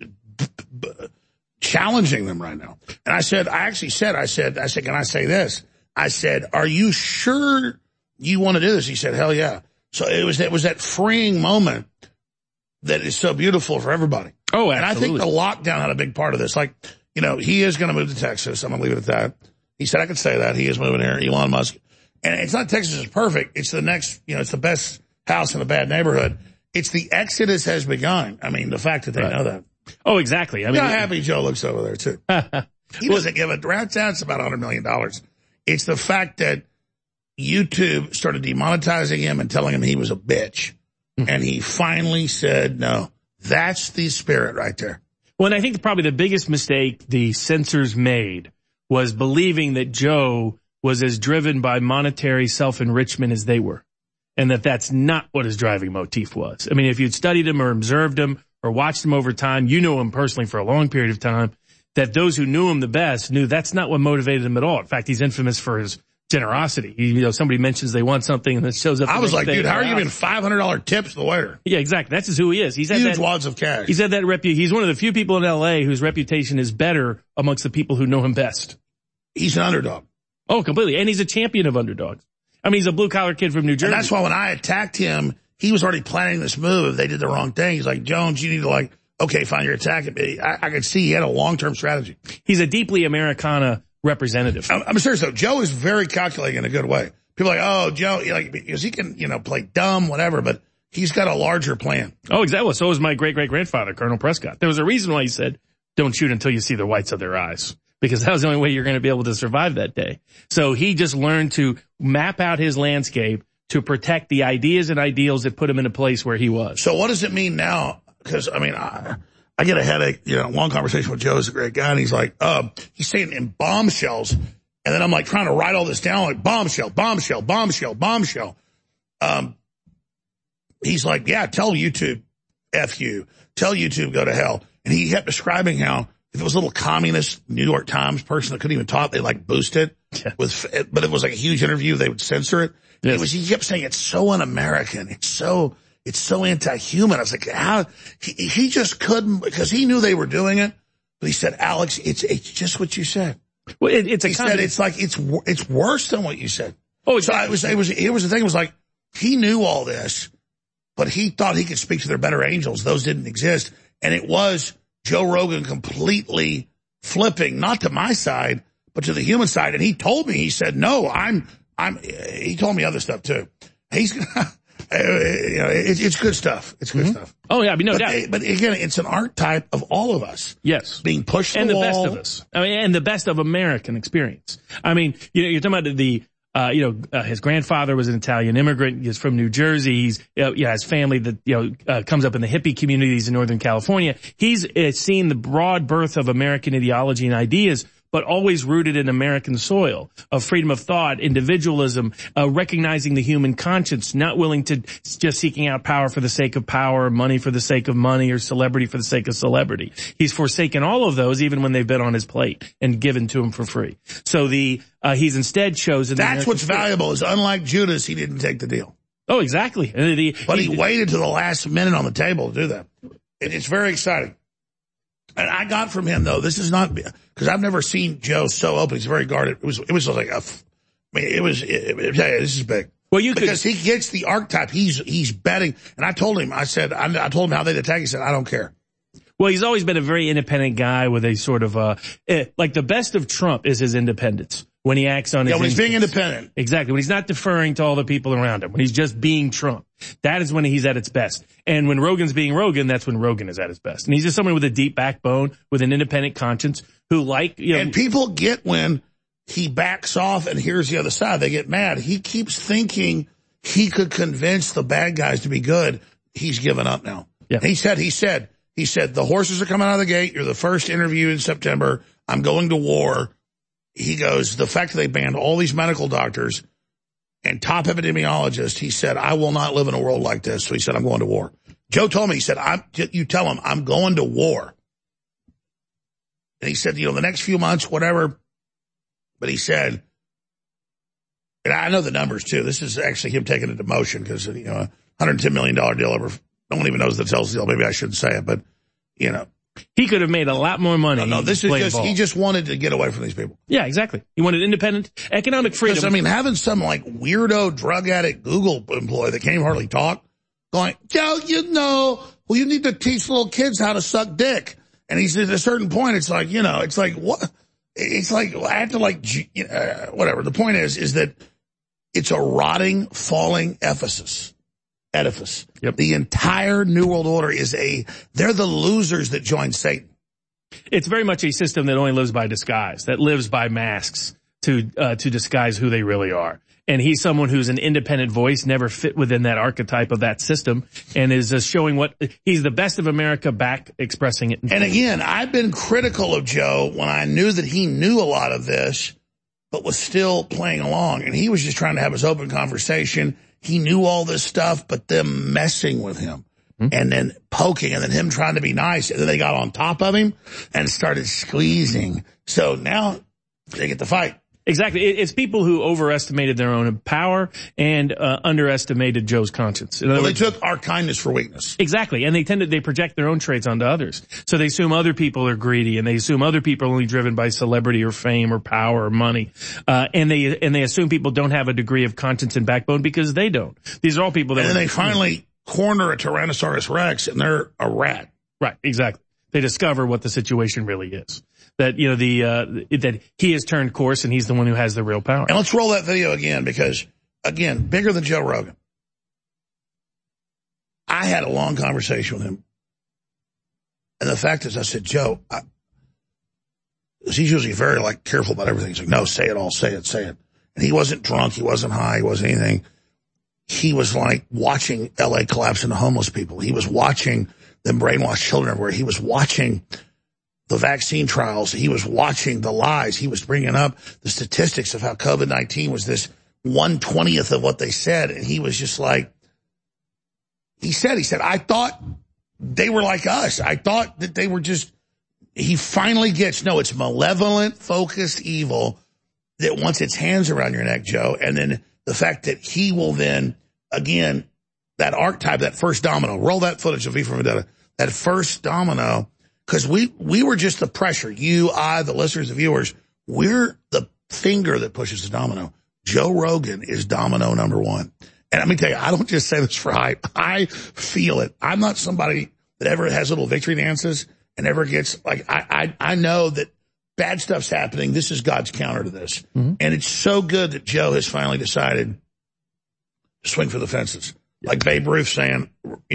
challenging them right now. And I said, can I say this? I said, are you sure you want to do this? He said, hell yeah. So it was that freeing moment that is so beautiful for everybody. Oh, absolutely. And I think the lockdown had a big part of this. Like, you know, he is going to move to Texas. I'm going to leave it at that. He said I could say that. He is moving here, Elon Musk. And it's not Texas is perfect. It's the next, you know, it's the best house in a bad neighborhood. It's the exodus has begun. I mean, the fact that they know that. Oh, exactly. I mean, how happy Joe looks over there, too. He doesn't give a rat's ass about $100 million. It's the fact that YouTube started demonetizing him and telling him he was a bitch. And he finally said, no, that's the spirit right there. Well, and I think probably the biggest mistake the censors made was believing that Joe was as driven by monetary self-enrichment as they were. And that's not what his driving motif was. I mean, if you'd studied him or observed him or watched him over time, you know him personally for a long period of time, that those who knew him the best knew that's not what motivated him at all. In fact, he's infamous for his generosity. Somebody mentions they want something and it shows up. I was like, dude, how are you giving $500 tips to the waiter? Yeah, exactly. That's just who he is. He's huge wads of cash. He's had that he's one of the few people in LA whose reputation is better amongst the people who know him best. He's an underdog. Oh, completely. And he's a champion of underdogs. I mean, he's a blue-collar kid from New Jersey. And that's why when I attacked him, he was already planning this move. If they did the wrong thing, he's like, Jones, you need to okay, fine, you're attacking me. I could see he had a long-term strategy. He's a deeply Americana representative. I'm serious, though. Joe is very calculating in a good way. People are like, oh, Joe, because he can, play dumb, whatever, but he's got a larger plan. Oh, exactly. So was my great-great-grandfather, Colonel Prescott. There was a reason why he said, don't shoot until you see the whites of their eyes. Because that was the only way you're going to be able to survive that day. So he just learned to map out his landscape to protect the ideas and ideals that put him in a place where he was. So what does it mean now? Because, I get a headache, long conversation with Joe is a great guy, and he's like, he's saying in bombshells, and then I'm like trying to write all this down, like bombshell, bombshell, bombshell, bombshell. He's like, yeah, tell YouTube, F you. Tell YouTube, go to hell. And he kept describing how if it was a little communist New York Times person that couldn't even talk, they boost it. Yeah. But it was like a huge interview, they would censor it. Yes. He kept saying it's so un-American. It's so anti-human. I was like, how? He just couldn't, because he knew they were doing it. But he said, Alex, it's just what you said. Well, he said it's like, it's worse than what you said. Oh, so it was the thing. It was like, he knew all this, but he thought he could speak to their better angels. Those didn't exist. And it was Joe Rogan completely flipping, not to my side, but to the human side. And he told me, he said, no, he told me other stuff too. He's, it's good stuff. It's good stuff. Oh yeah, no doubt. But again, it's an archetype of all of us. Yes. Being pushed to the wall. best of us. And the best of American experience. You're talking about his grandfather was an Italian immigrant. He's from New Jersey. He's, has family that, comes up in the hippie communities in Northern California. He's seen the broad birth of American ideology and ideas, but always rooted in American soil of freedom of thought, individualism, recognizing the human conscience, not willing to just seeking out power for the sake of power, money for the sake of money, or celebrity for the sake of celebrity. He's forsaken all of those, even when they've been on his plate and given to him for free. So he's instead chosen. That's what's valuable is unlike Judas, he didn't take the deal. Oh, exactly. But he waited to the last minute on the table to do that. It's very exciting. And I got from him, though, this is not, because I've never seen Joe so open. He's very guarded. It was like this is big. Well, because he gets the archetype. He's betting. And I told him, I told him how they'd attack. He said, I don't care. Well, he's always been a very independent guy with a sort of, like the best of Trump is his independence. When he acts on his when he's being independent. Exactly. When he's not deferring to all the people around him. When he's just being Trump. That is when he's at its best. And when Rogan's being Rogan, that's when Rogan is at his best. And he's just someone with a deep backbone, with an independent conscience, who and people get when he backs off and here's the other side. They get mad. He keeps thinking he could convince the bad guys to be good. He's given up now. Yeah. He said, the horses are coming out of the gate. You're the first interview in September. I'm going to war. He goes, the fact that they banned all these medical doctors and top epidemiologist, he said, I will not live in a world like this. So he said, I'm going to war. Joe told me, he said, you tell him I'm going to war. And he said, the next few months, whatever. But he said, and I know the numbers too. This is actually him taking it to motion because, $110 million deal over. No one even knows the sales deal. Maybe I shouldn't say it, but, He could have made a lot more money. No, this is just, he just wanted to get away from these people. Yeah, exactly. He wanted independent economic freedom. Having some weirdo drug addict Google employee that can't even hardly talk going, Joe, you need to teach little kids how to suck dick. And he's at a certain point, it's like, it's like, what? It's like, I have to whatever. The point is that it's a rotting, falling edifice. Yep. The entire New World Order they're the losers that joined Satan. It's very much a system that only lives by disguise, that lives by masks to disguise who they really are. And he's someone who's an independent voice, never fit within that archetype of that system, and is showing he's the best of America back expressing it. And again, I've been critical of Joe when I knew that he knew a lot of this, but was still playing along. And he was just trying to have his open conversation. He knew all this stuff, but them messing with him and then poking and then him trying to be nice. And then they got on top of him and started squeezing. So now they get the fight. Exactly. It's people who overestimated their own power and underestimated Joe's conscience. They took our kindness for weakness. Exactly. And they project their own traits onto others. So they assume other people are greedy, and they assume other people are only driven by celebrity or fame or power or money. And they assume people don't have a degree of conscience and backbone because they don't. These are all people that... And then they finally corner a Tyrannosaurus Rex and they're a rat. Right. Exactly. They discover what the situation really is. That, that he has turned course and he's the one who has the real power. And let's roll that video again because, again, bigger than Joe Rogan. I had a long conversation with him. And the fact is, I said, Joe, he's usually very, careful about everything. He's like, no, say it all, say it. And he wasn't drunk, he wasn't high, he wasn't anything. He was watching L.A. collapse into homeless people. He was watching them brainwash children everywhere. He was watching the vaccine trials. He was watching the lies. He was bringing up the statistics of how COVID-19 was this 1/20th of what they said. And he was just he said, I thought they were like us. I thought that they were he finally gets, no, it's malevolent, focused evil that wants its hands around your neck, Joe. And then the fact that he will then, again, that archetype, that first domino, roll that footage of V for Vendetta, that first domino. Because we were just the pressure. You, I, the listeners, the viewers, we're the finger that pushes the domino. Joe Rogan is domino number one. And let me tell you, I don't just say this for hype. I feel it. I'm not somebody that ever has little victory dances and ever gets I know that bad stuff's happening. This is God's counter to this. Mm-hmm. And it's so good that Joe has finally decided to swing for the fences. Like Babe Ruth saying,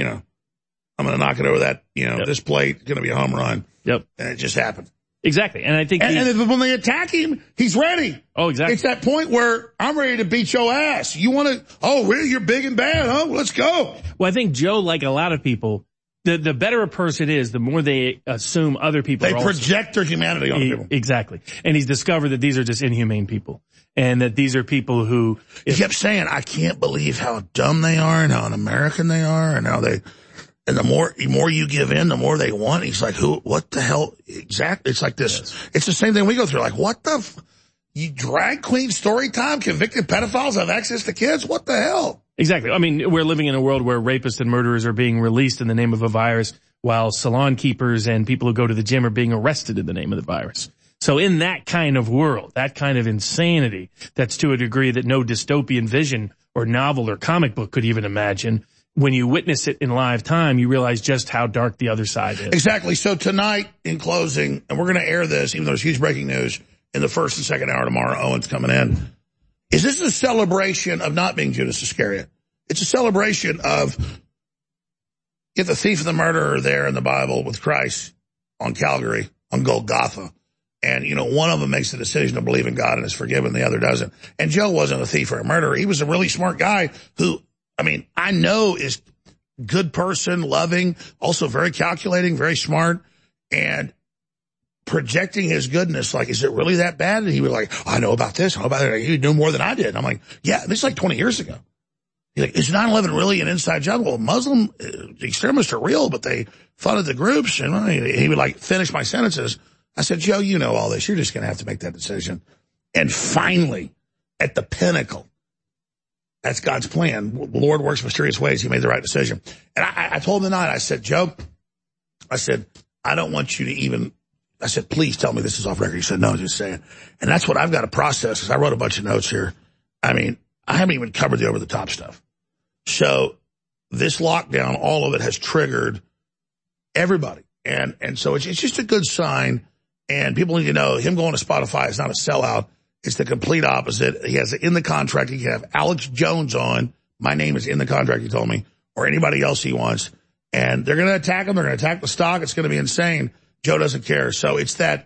I'm going to knock it over that, this plate, going to be a home run. Yep. And it just happened. Exactly. And I think... And when they attack him, he's ready. Oh, exactly. It's that point where I'm ready to beat your ass. You want to... Oh, really? You're big and bad, huh? Well, let's go. Well, I think Joe, like a lot of people, the better a person is, the more they assume other people They project their humanity on people. Exactly. And he's discovered that these are just inhumane people. And that these are people who... He kept saying, I can't believe how dumb they are and how un-American they are and how they... And the more you give in, the more they want. He's like, what the hell? Exactly. It's like this. Yes. It's the same thing we go through. Like, what the, you drag queen story time, convicted pedophiles have access to kids? What the hell? Exactly. I mean, we're living in a world where rapists and murderers are being released in the name of a virus, while salon keepers and people who go to the gym are being arrested in the name of the virus. So in that kind of world, that kind of insanity, that's to a degree that no dystopian vision or novel or comic book could even imagine. When you witness it in live time, you realize just how dark the other side is. Exactly. So tonight, in closing, and we're going to air this, even though it's huge breaking news, in the first and second hour tomorrow, Owen's coming in. Is this a celebration of not being Judas Iscariot? It's a celebration of get the thief and the murderer there in the Bible with Christ on Calvary, on Golgotha. And, one of them makes the decision to believe in God and is forgiven, the other doesn't. And Joe wasn't a thief or a murderer. He was a really smart guy who, I know is good person, loving, also very calculating, very smart, and projecting his goodness. Like, is it really that bad? And he was like, I know about this. I know about that. He knew more than I did. And I'm like, yeah, this is like 20 years ago. He's like, is 9/11 really an inside job? Well, Muslim extremists are real, but they funded the groups. And he would like finish my sentences. I said, Joe, you know all this. You're just going to have to make that decision. And finally, at the pinnacle, that's God's plan. The Lord works mysterious ways. He made the right decision. And I told him tonight, I said, Joe, I said, I don't want you to even, I said, please tell me this is off record. He said, no, just saying. And that's what I've got to process, because I wrote a bunch of notes here. I mean, I haven't even covered the over-the-top stuff. So this lockdown, all of it has triggered everybody. And so it's just a good sign. And people need to know him going to Spotify is not a sellout. It's the complete opposite. He has it in the contract. He can have Alex Jones on. My name is in the contract, he told me, or anybody else he wants. And they're going to attack him. They're going to attack the stock. It's going to be insane. Joe doesn't care. So it's that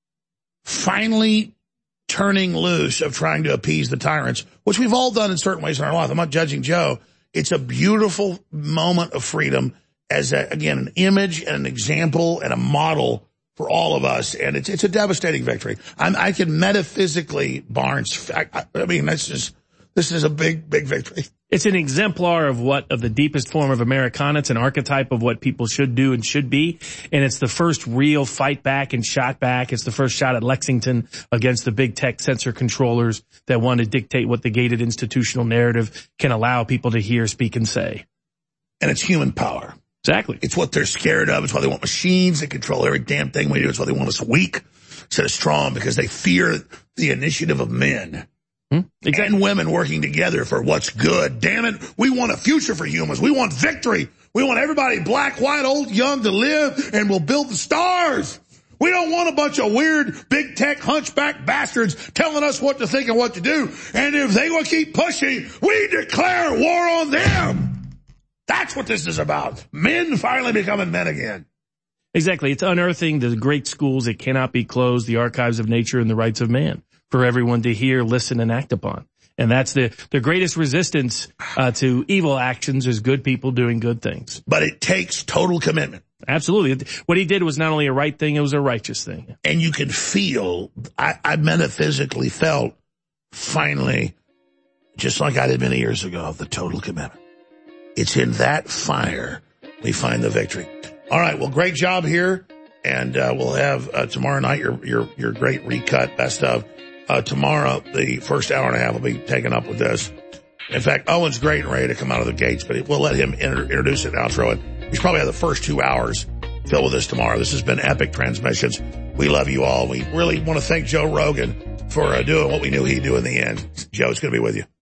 finally turning loose of trying to appease the tyrants, which we've all done in certain ways in our life. I'm not judging Joe. It's a beautiful moment of freedom as, again, an image and an example and a model for all of us, and it's a devastating victory. I can metaphysically, Barnes, I mean, this is a big, big victory. It's an exemplar of the deepest form of Americana. It's an archetype of what people should do and should be. And it's the first real fight back and shot back. It's the first shot at Lexington against the big tech censor controllers that want to dictate what the gated institutional narrative can allow people to hear, speak, and say. And it's human power. Exactly. It's what they're scared of. It's why they want machines that control every damn thing we do. It's why they want us weak instead of strong, because they fear the initiative of men. Exactly. And women working together for what's good. Damn it, we want a future for humans. We want victory. We want everybody, black, white, old, young, to live, and we'll build the stars. We don't want a bunch of weird, big tech, hunchback bastards telling us what to think and what to do. And if they will keep pushing, we declare war on them. That's what this is about. Men finally becoming men again. Exactly. It's unearthing the great schools that cannot be closed, the archives of nature and the rights of man, for everyone to hear, listen, and act upon. And that's the greatest resistance to evil actions is good people doing good things. But it takes total commitment. Absolutely. What he did was not only a right thing, it was a righteous thing. And you can feel, I metaphysically felt, finally, just like I did many years ago, the total commitment. It's in that fire we find the victory. All right, well, great job here. And we'll have tomorrow night your great recut, best of. Tomorrow, the first hour and a half will be taken up with this. In fact, Owen's great and ready to come out of the gates, but we'll let him introduce it and outro it. He's probably had the first 2 hours filled with this tomorrow. This has been Epic Transmissions. We love you all. We really want to thank Joe Rogan for doing what we knew he'd do in the end. Joe, it's going to be with you.